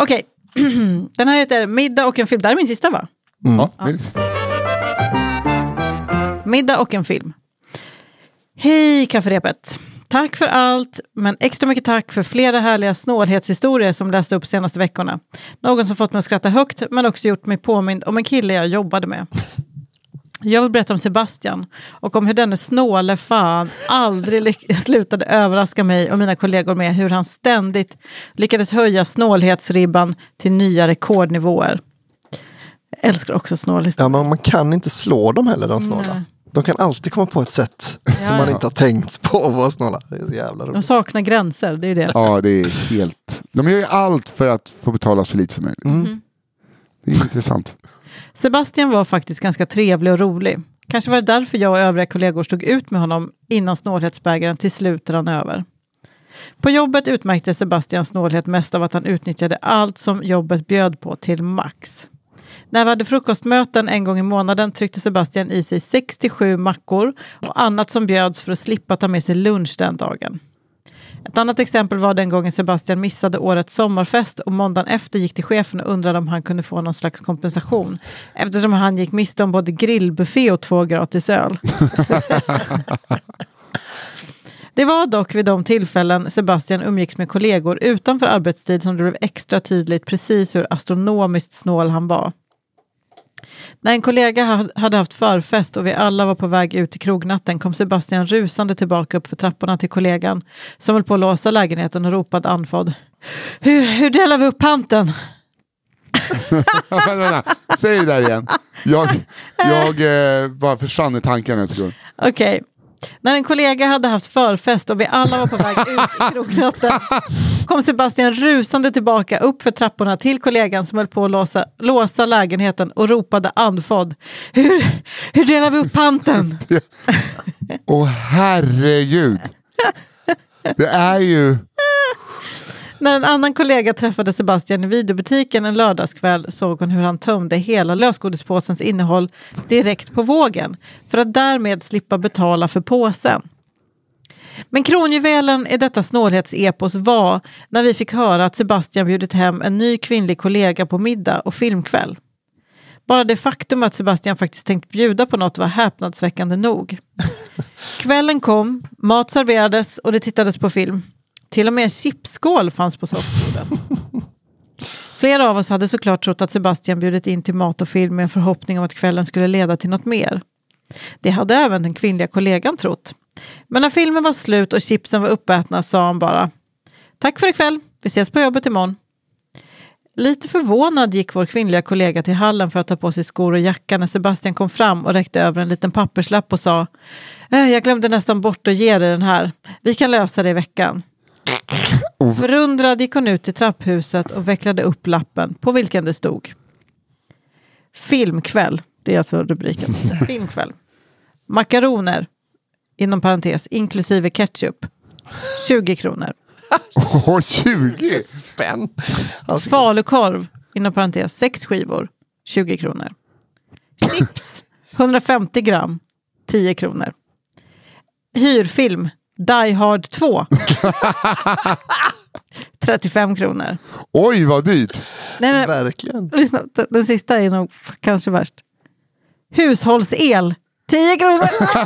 Den här heter Middag och en film. Det här är min sista, va? Mm. Ja, ja. det är sista. Middag och en film. Hej kafferepet. Tack för allt, men extra mycket tack för flera härliga snålhetshistorier som läste upp senaste veckorna. Någon som fått mig att skratta högt, men också gjort mig påmind om en kille jag jobbade med. Jag vill berätta om Sebastian och om hur denne snåle fan aldrig ly- slutade överraska mig och mina kollegor med hur han ständigt lyckades höja snålhetsribban till nya rekordnivåer. Jag älskar också snålhistorier. Ja, men man kan inte slå dem heller, de snåla. Nej. De kan alltid komma på ett sätt Ja, som man ja. inte har tänkt på att vara snåla. Det är så jävla roligt. De saknar gränser, det är det. Ja, det är helt... De gör ju allt för att få betala så lite som möjligt. Mm. Det är intressant. Sebastian var faktiskt ganska trevlig och rolig. Kanske var det därför jag och övriga kollegor stod ut med honom innan snålhetsbägaren till slut rann över. På jobbet utmärkte Sebastians snålhet mest av att han utnyttjade allt som jobbet bjöd på till max. När vi hade frukostmöten en gång i månaden tryckte Sebastian i sig sextiosju mackor och annat som bjöds för att slippa ta med sig lunch den dagen. Ett annat exempel var den gången Sebastian missade årets sommarfest och måndagen efter gick till chefen och undrade om han kunde få någon slags kompensation eftersom han gick miste om både grillbuffé och två gratis öl. Det var dock vid de tillfällen Sebastian umgicks med kollegor utanför arbetstid som det blev extra tydligt precis hur astronomiskt snål han var. När en kollega hade haft förfest och vi alla var på väg ut i krognatten kom Sebastian rusande tillbaka upp för trapporna till kollegan som höll på att låsa lägenheten och ropade andfådd. Hur, hur delar vi upp panten? Säg det där igen. Jag, jag eh, bara försvann i tanken en sekund. Okej. Okay. När en kollega hade haft förfest och vi alla var på väg ut i krognatten kom Sebastian rusande tillbaka upp för trapporna till kollegan som höll på att låsa, låsa lägenheten och ropade andfådd. Hur, hur delar vi upp panten? Åh herregud. Det är ju... När en annan kollega träffade Sebastian i videobutiken en lördagskväll såg hon hur han tömde hela lösgodispåsens innehåll direkt på vågen för att därmed slippa betala för påsen. Men kronjuvelen i detta snålhetsepos var när vi fick höra att Sebastian bjudit hem en ny kvinnlig kollega på middag och filmkväll. Bara det faktum att Sebastian faktiskt tänkt bjuda på något var häpnadsväckande nog. Kvällen kom, mat serverades och det tittades på film. Till och med en chipsskål fanns på soffbordet. Flera av oss hade såklart trott att Sebastian bjudit in till mat och film med en förhoppning om att kvällen skulle leda till något mer. Det hade även den kvinnliga kollegan trott. Men när filmen var slut och chipsen var uppätna sa han bara: tack för ikväll, vi ses på jobbet imorgon. Lite förvånad gick vår kvinnliga kollega till hallen för att ta på sig skor och jacka när Sebastian kom fram och räckte över en liten papperslapp och sa: jag glömde nästan bort att ge dig den här. Vi kan lösa det i veckan. Förundrad gick hon ut till trapphuset och vecklade upp lappen på vilken det stod: filmkväll. Det är alltså rubriken. Filmkväll. Makaroner, inom parentes, inklusive ketchup. tjugo kronor. Åh, tjugo spänn. Alltså. Falukorv, inom parentes, sex skivor. tjugo kronor. Chips, hundrafemtio gram. tio kronor. Hyrfilm, Die Hard två. trettiofem kronor. Oj, vad dyrt. Nej, nej, verkligen. Lyssna, den, den sista är nog kanske värst. Hushållsel, tio kronor.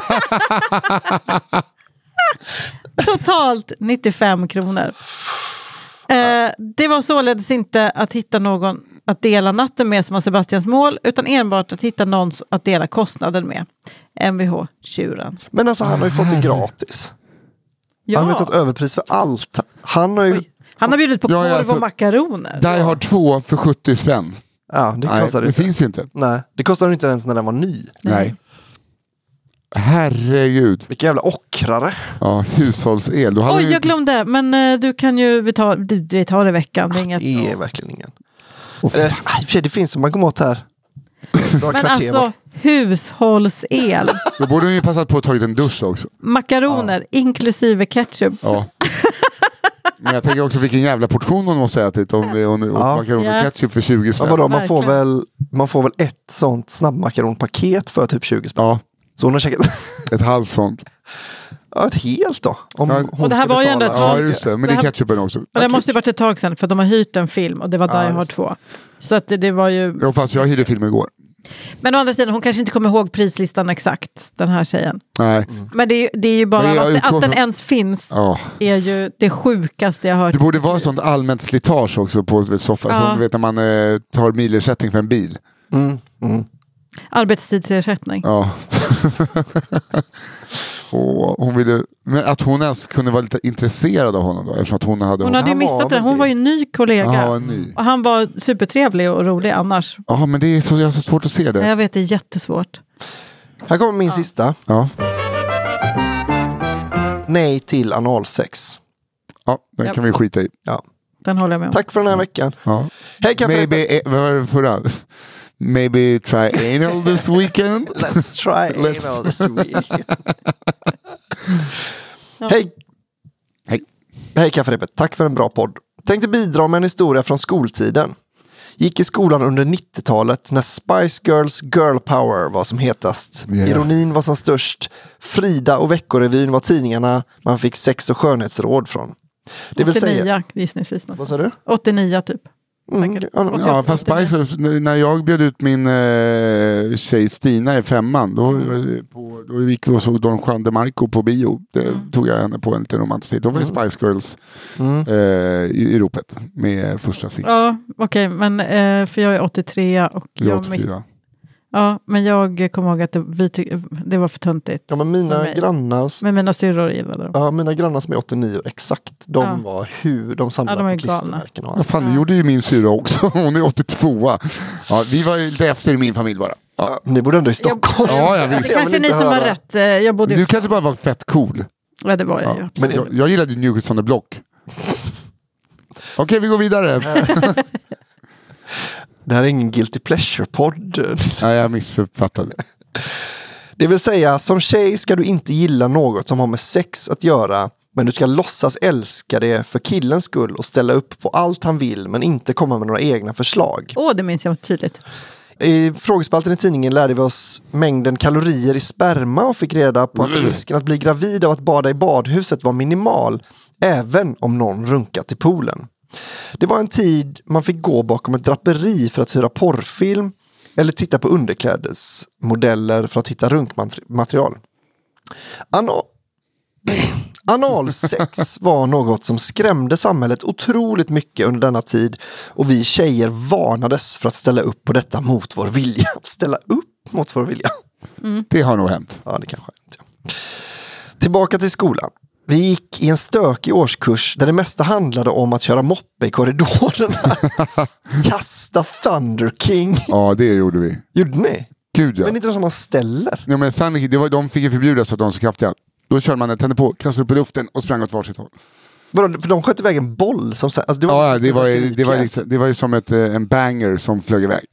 Totalt nittiofem kronor. Eh, det var således inte att hitta någon att dela natten med som var Sebastians mål, utan enbart att hitta någon att dela kostnaden med. M V H-tjuren. Men alltså han har ju fått det gratis. Ja. Han har ju tagit överpris för allt. Han har ju... Oj. Han har bjudit på korv ja, alltså, och makaroner. Die Hard två för sjuttio spänn. Ja, det kostar Nej, det inte. finns ju inte. Nej, det kostar inte ens när den var ny. Nej. Nej. Herregud. Vilka jävla ockrare. Ja, hushållsel. Oj, ju... jag glömde. Men uh, du kan ju, vi tar, vi tar det i veckan. Det är, inget... det är verkligen ingen. Oh. Eh, det finns, man kommer åt här. Men alltså, bort. Hushållsel. Då borde hon ju passat på att ta en dusch också. Makaroner, ja. Inklusive ketchup. Ja. Men jag tänker också vilken jävla portion hon måste ätit om det är ja. Makaroner och ja. ketchup för tjugo spänn. Ja, vadå, man, får väl, man får väl ett sånt snabbmakaronpaket för typ tjugo spänn. Ja. Så hon har käkat ett halvt sånt. Ja, ett helt då. Om Ja. hon Och det här ska var ju betala. ändå ett Ja, tag. just det. Men Det det är här- ketchupen också. Och det måste ju varit ett tag sedan för de har hyrt en film och det var Die Ja, Hard det- två. Så att det, det var ju... Ja, fast jag hyrde film igår. Men å andra sidan, hon kanske inte kommer ihåg prislistan exakt, den här tjejen. Nej. Men det är, ju- det är ju bara Men jag att, utgår att den från- ens finns Ja. är ju det sjukaste jag har hört. Det borde vara sånt allmänt slitage också på soffan. Ja. Som du vet när man eh, tar milersättning för en bil. Mm. Mm. Arbetstidsersättning. Ja. Och hon ville, men att hon ens kunde vara lite intresserad av honom då, eftersom att hon hade... Hon hade ju Han var missat det. väl Hon det. var ju ny kollega. Ja, ny. Och han var supertrevlig och rolig annars. Ja, men det är så, jag har så svårt att se det. Jag vet, det är jättesvårt. Här kommer min sista. Ja, Nej till analsex. ja den Ja. kan vi skita i. Ja. Den håller jag med om. Tack för den här veckan. Ja. Hej kaffe. Maybe, eh, vad var det förra? Maybe try anal this weekend. Let's try Let's- anal this week. Hej. Hej. Hej kafferepet. Tack för en bra podd. Tänkte bidra med en historia från skoltiden. Gick i skolan under nittiotalet när Spice Girls Girl Power var som hetast. Yeah. Ironin var som störst. Frida och Veckorevyn var tidningarna man fick sex- och skönhetsråd från. Det vill åttionio säga... gissningsvis. Vad sa du? åttionio typ. Mm, Säkert. ja, Ja, fast Spice Girls, när jag bjöd ut min eh, tjej Stina i femman, då, på, då gick vi och såg Don Juan de Marco på bio. Det Mm. tog jag henne på en liten romantisk tid. Då var ju Spice Girls Mm. eh, i, i ropet med första scenen. Ja, okej. men eh, för jag är åttiotre och Jag är jag åttiofyra. miss... Ja, men jag kommer ihåg att det, vi ty... det var för töntigt. Ja, men för mina mig. grannar... Men mina syrror gillade dem. Ja, mina grannar som är åttionio exakt, de Ja. var hur de samlade Ja, de är på klistermärken. Och Ja, fan, det gjorde ju min syra också. Hon är åttiotvå. Ja, vi var ju lite efter i min familj bara. Ja. Ja, ni bodde ändå i Stockholm. Ja, jag Det visst. Jag kanske är vill ni inte som har höra. rätt. Eh, Jag bodde Du ju... kanske bara var fett cool. Ja, det var jag ju. Ja. Men- Jag, jag gillade New Kids on the Block. Okej, vi går vidare. Det här är ingen guilty pleasure-podd. Nej, jag missuppfattade. Det vill säga, som tjej ska du inte gilla något som har med sex att göra, men du ska låtsas älska det för killens skull och ställa upp på allt han vill, men inte komma med några egna förslag. Åh, det minns jag tydligt. I frågespalten i tidningen lärde vi oss mängden kalorier i sperma och fick reda på att risken att bli gravid av att bada i badhuset var minimal, även om någon runkat i poolen. Det var en tid man fick gå bakom ett draperi för att hyra porrfilm eller titta på underklädesmodeller för att hitta runkmaterial. Ano- Analsex var något som skrämde samhället otroligt mycket under denna tid och vi tjejer varnades för att ställa upp på detta mot vår vilja. Ställa upp mot vår vilja. Det har nog hänt. Ja, det kanske inte. Ja. Tillbaka till skolan. Vi gick i en stökig årskurs där det mesta handlade om att köra moppe i korridorerna. Kasta Thunder King. Ja, det gjorde vi. Gjorde ni? Gud ja. Men inte det som man ställer. Ja, men Thunder King, det var, de fick ju förbjudas att de var så kraftiga. Då körde man den, tände på, kastade upp i luften och sprang åt varsitt håll. Vadå, för de sköt iväg en boll som... Alltså, det var Ja, liksom det var, ju- fyrverkeripjäs. det, var liksom, det var ju som ett, eh, en banger som flög iväg.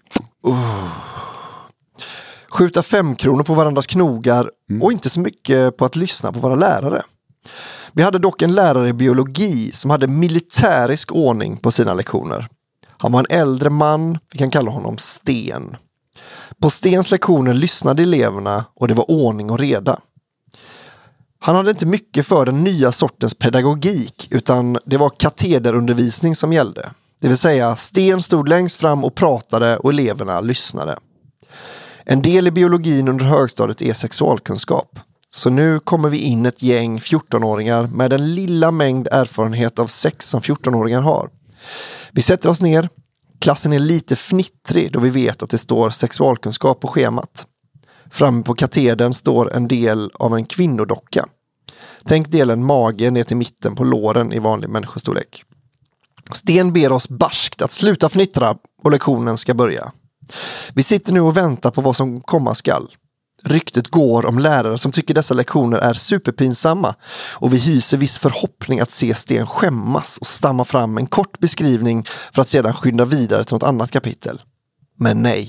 Skjuta fem kronor på varandras knogar och inte så mycket på att lyssna på våra lärare. Vi hade dock en lärare i biologi som hade militärisk ordning på sina lektioner. Han var en äldre man, vi kan kalla honom Sten. På Stens lektioner lyssnade eleverna och det var ordning och reda. Han hade inte mycket för den nya sortens pedagogik utan det var katederundervisning som gällde. Det vill säga Sten stod längst fram och pratade och eleverna lyssnade. En del i biologin under högstadiet är sexualkunskap. Så nu kommer vi in ett gäng fjortonåringar med den lilla mängd erfarenhet av sex som fjortonåringar har. Vi sätter oss ner. Klassen är lite fnittrig då vi vet att det står sexualkunskap på schemat. Framme på katedern står en del av en kvinnodocka. Tänk delen mage ner till mitten på låren i vanlig människostorlek. Sten ber oss barskt att sluta fnittra och lektionen ska börja. Vi sitter nu och väntar på vad som komma skall. Ryktet går om lärare som tycker dessa lektioner är superpinsamma och vi hyser viss förhoppning att se Sten skämmas och stamma fram en kort beskrivning för att sedan skynda vidare till något annat kapitel. Men nej.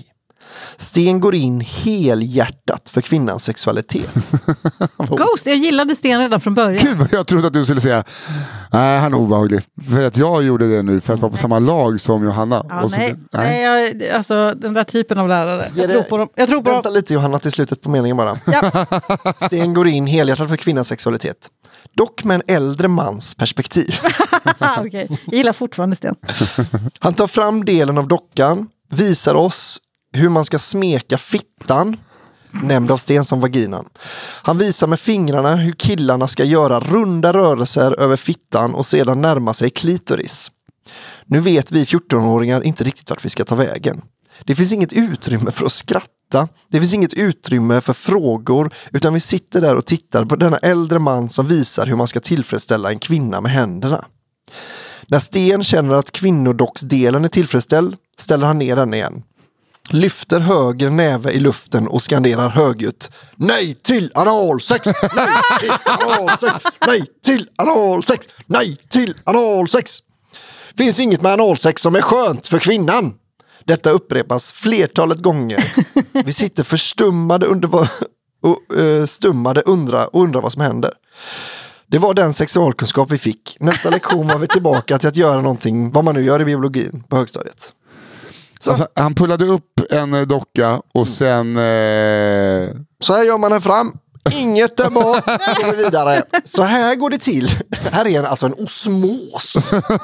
Sten går in helhjärtat för kvinnans sexualitet. Ghost, jag gillade Sten redan från början. Gud vad jag trodde att du skulle säga nej, han är obehaglig. För att jag gjorde det nu för att vara på samma lag som Johanna. Ja, och så, nej, nej. nej jag, alltså den där typen av lärare. Jag tror på dem. Jag tror på Vänta dem. lite Johanna till slutet på meningen bara. Ja. Sten går in helhjärtat för kvinnans sexualitet. Dock med en äldre mans perspektiv. Okej, jag gillar fortfarande Sten. Han tar fram delen av dockan, visar oss hur man ska smeka fittan, nämnd av Sten som vaginan. Han visar med fingrarna hur killarna ska göra runda rörelser över fittan och sedan närma sig klitoris. Nu vet vi fjortonåringar inte riktigt vart vi ska ta vägen. Det finns inget utrymme för att skratta. Det finns inget utrymme för frågor, utan vi sitter där och tittar på denna äldre man som visar hur man ska tillfredsställa en kvinna med händerna. När Sten känner att kvinnodocksdelen är tillfredsställd ställer han ner den igen. Lyfter höger näve i luften och skanderar högljutt: nej till analsex! Nej till analsex! Nej till analsex! Nej till analsex! Finns inget med analsex som är skönt för kvinnan. Detta upprepas flertalet gånger. Vi sitter förstummade under vad, och, uh, stummade undra, och undrar vad som händer. Det var den sexualkunskap vi fick. Nästa lektion var vi tillbaka till att göra någonting, vad man nu gör i biologin på högstadiet. Så. Alltså, han pullade upp en docka och sen... Eh... Så här gör man den fram. Inget där bak. Går vi vidare. Så här går det till. Här är en, alltså en osmos.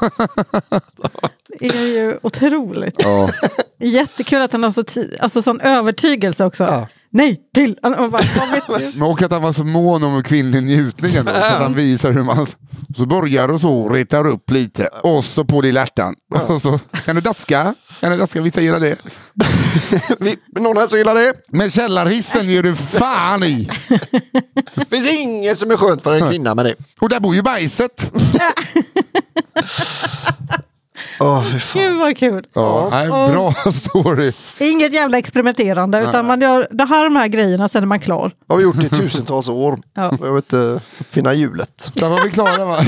Det är ju otroligt. Ja. Jättekul att han har så ty- alltså, sån övertygelse också. Ja. Nej, till! Och, bara, och att han var så mån om kvinnlig njutningen då, så att han visar hur man så börjar och så retar upp lite och så på din lärtan. Och så kan du daska? Kan du daska? Vissa gillar det. Vi, någon här så gillar det. Men källarhissen ger du fan i. Det finns inget som är skönt för en kvinna med det. Och där bor ju bajset. Oh, Gud vad kul. Ja, nej, bra story. Inget jävla experimenterande utan man gör det här, de här grejerna, sen är man klar. Har vi gjort det i tusentals år. Ja. Jag vet inte, finna hjulet. Där var vi klara, va?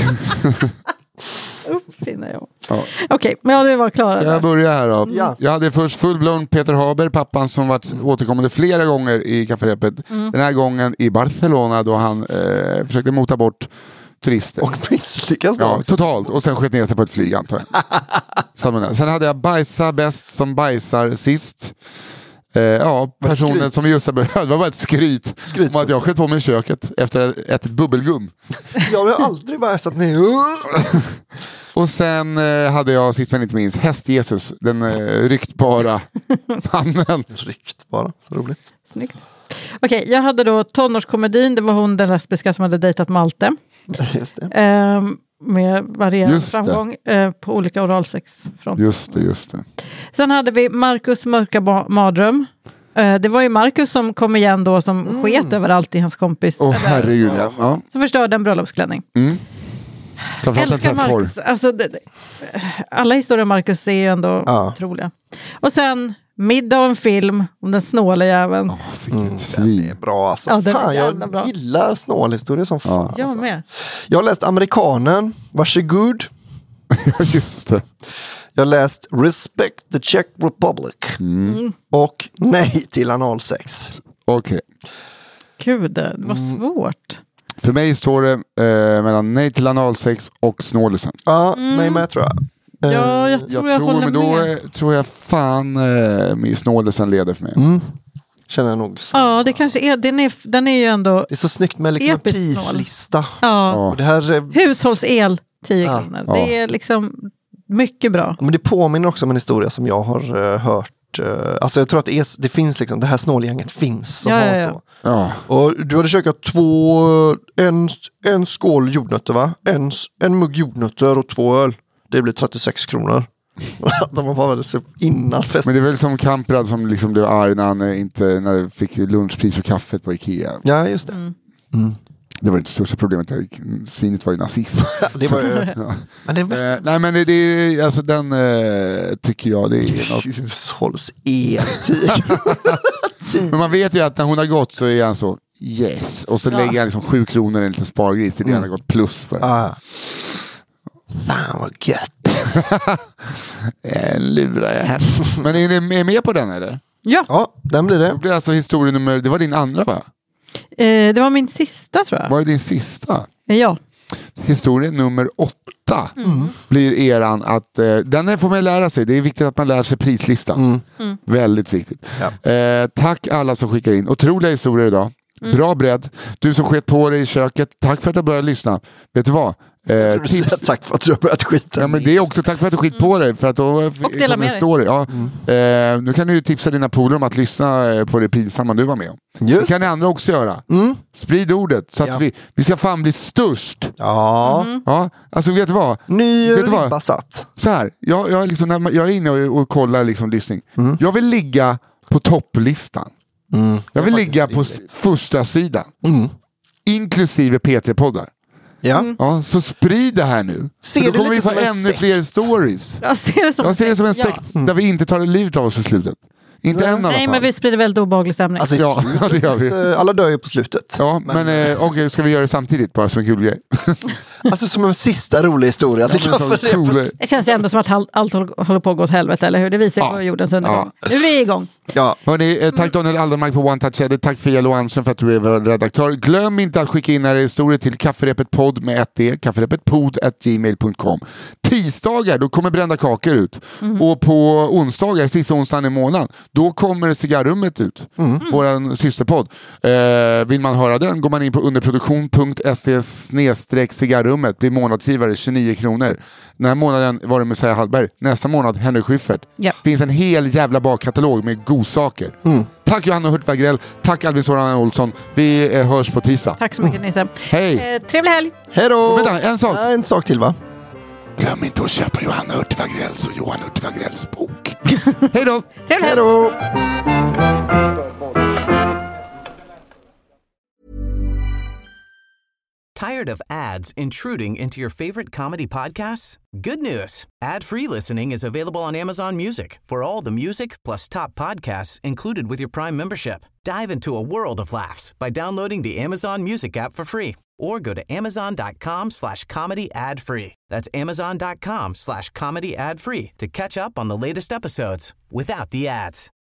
Uppfinna jag. Ja. Okej, okay, men ja, det var klara. Ska jag börja här då? Ja. Jag hade först fullblom Peter Haber, pappan som varit återkommande flera gånger i Kafferepet. Mm. Den här gången i Barcelona då han eh, försökte mota bort turister. Och misslyckas då. Ja, totalt. Och sen skett ner sig på ett flyg, antar jag. Sen hade jag bajsa bäst som bajsar sist. Eh, ja, personen som just har börjat. Det var bara ett skryt, skryt om att jag skett på mig i köket efter ett bubbelgum. Jag har aldrig bajsat ner. Och sen eh, hade jag, sist men inte minst, Häst-Jesus. Den eh, ryktbara mannen. Ryktbara, roligt. Snyggt. Okej, okay, jag hade då tonårskomedin. Det var hon, den lesbiska, som hade dejtat Malte. Just det. Eh, med varierande framgång eh, på olika oralsexfronter. Just det, just det. Sen hade vi Marcus mörka ba- mardröm. Eh, det var ju Marcus som kom igen då, som mm. sket överallt i hans kompis. Åh oh, herregud, ja. ja. Som förstörde en bröllopsklänning. Mm. Älskar Marcus. Alltså, det, det, alla historier om Marcus är ju ändå ja. otroliga. Och sen middag och en film om den snåla jäveln. Åh, vilken mm, svin. Det är bra alltså. Ja, fan, jag bra. gillar snålhistorier som fan. Ja. Jag alltså. med. Jag har läst Amerikanen. Varsågod. Just det. Jag har läst Respect the Czech Republic. Mm. Och Nej till analsex. Okej. Okay. Gud, det var mm. svårt. För mig står det eh, mellan Nej till analsex och Snålisen. Ja, mm. mig med tror jag. Ja, jag tror jag, jag håller tror, men då med. tror jag fan eh, Snålisen leder för mig. Mm. Känner jag nog. Ja, det kanske är, den är, den är ju ändå det är så snyggt med liksom en prislista. Ja. Och det här är... Hushållsel, tio ja. kronor. Det är liksom mycket bra. Men det påminner också om en historia som jag har uh, hört. Uh, alltså jag tror att det, är, det finns liksom, det här snålgänget finns som ja, har ja, ja. så. Ja. Och du hade kökat två, en, en skål jordnötter va? En, en mugg jordnötter och två öl. Det blir trettiosex kronor. De var bara så innan fest. Men det är väl som Kamprad som liksom blev arg när han inte när det fick lunchpris för kaffet på Ikea. Ja, just det. Mm. Mm. Det var inte största problemet. Svinet var ju nazist. det var ju... ja. Men det är eh, nej men det, det alltså den eh, tycker jag det är något... Hushållsel. Men man vet ju att när hon har gått så är han så yes. Och så ja. lägger han liksom sju kronor i en liten spargris till det mm. han har gått plus för. Ah. Fan vad gött. En lurar jag här. Men är ni med på den eller? Ja. Ja, den blir det. Det blir alltså historienummer, det var din andra va? Eh, det var min sista tror jag. Var det din sista? Ja. Historien nummer åtta mm. blir eran att, eh, den här får man lära sig, det är viktigt att man lär sig prislistan. Mm. Mm. Väldigt viktigt. Ja. Eh, tack alla som skickar in, otroliga historier idag. Mm. Bra bredd. Du som sket på dig i köket, tack för att du började lyssna. Vet du vad? Eh, tips... Tack för att du har börjat skita. Ja, men det är också tack för att du skit på dig. För att då och dela med story. Ja. Mm. Eh, nu kan du tipsa dina polare om att lyssna på det pinsamma du var med om. Just. Det kan ni andra också göra. Mm. Sprid ordet så att ja. vi, vi ska fan bli störst. Ja. Mm. Ja. Alltså vet du vad? Ny ribba satt. Så här, jag, jag, liksom, när jag är inne och, och kollar liksom, lyssning. Mm. Jag vill ligga på topplistan. Mm. Jag vill ligga på s- första sidan. Mm. Inklusive P tre-poddar. Ja. Mm. Ja, så sprid det här nu. Ser då kommer vi få ännu sekt? fler stories. Jag ser det som, jag ser det som en sekt ja. där vi inte tar livet av oss i slutet. Inte än i alla fall. Nej, men vi sprider väldigt obehaglig stämning. Alltså, ja, det gör vi. Alla dör ju på slutet. Ja, men, men eh, okej, okay, ska vi göra det samtidigt bara som en kul grej? Alltså som en sista rolig historia. Ja, det, cool. det känns ändå som att allt håller på att gå åt helvete, eller hur? Det visar ja. på jordens undergång. Ja. Nu är vi igång. Ja. Hörrni, eh, tack Daniel Aldermark på One Touch Edit. Tack Fia Lohansen för att du är vår redaktör. Glöm inte att skicka in era historier till kafferepet podd med ett d, kafferepet podd at gmail dot com. Tisdagar, då kommer Brända kakor ut. Mm. Och på onsdagar, sista onsdagen i månaden, då kommer Cigarrummet ut. Mm. Vår systerpodd. Eh, vill man höra den går man in på underproduktion punkt se snedstreck cigarrummet. Blir månadsgivare tjugonio kronor. Den här månaden var det Messiah Hallberg. Nästa månad Henrik Schyffert. Ja. Finns en hel jävla bakkatalog med godsaker. Mm. Tack Johanna Hurt Wagrell. Tack Alvin Soran Olsson. Vi eh, hörs på tisdag. Tack så mycket Nisse. Hej. Eh, trevlig helg. Hej då. Vänta, en sak. Ja, en sak till va? Glöm inte att köpa Johanna Hurt Wagrells och Johan Hurt Wagrells bok. Hej då. Hej då. Tired of ads intruding into your favorite comedy podcasts? Good news. Ad-free listening is available on Amazon Music for all the music plus top podcasts included with your Prime membership. Dive into a world of laughs by downloading the Amazon Music app for free or go to amazon.com slash comedy ad free. That's amazon.com slash comedy ad free to catch up on the latest episodes without the ads.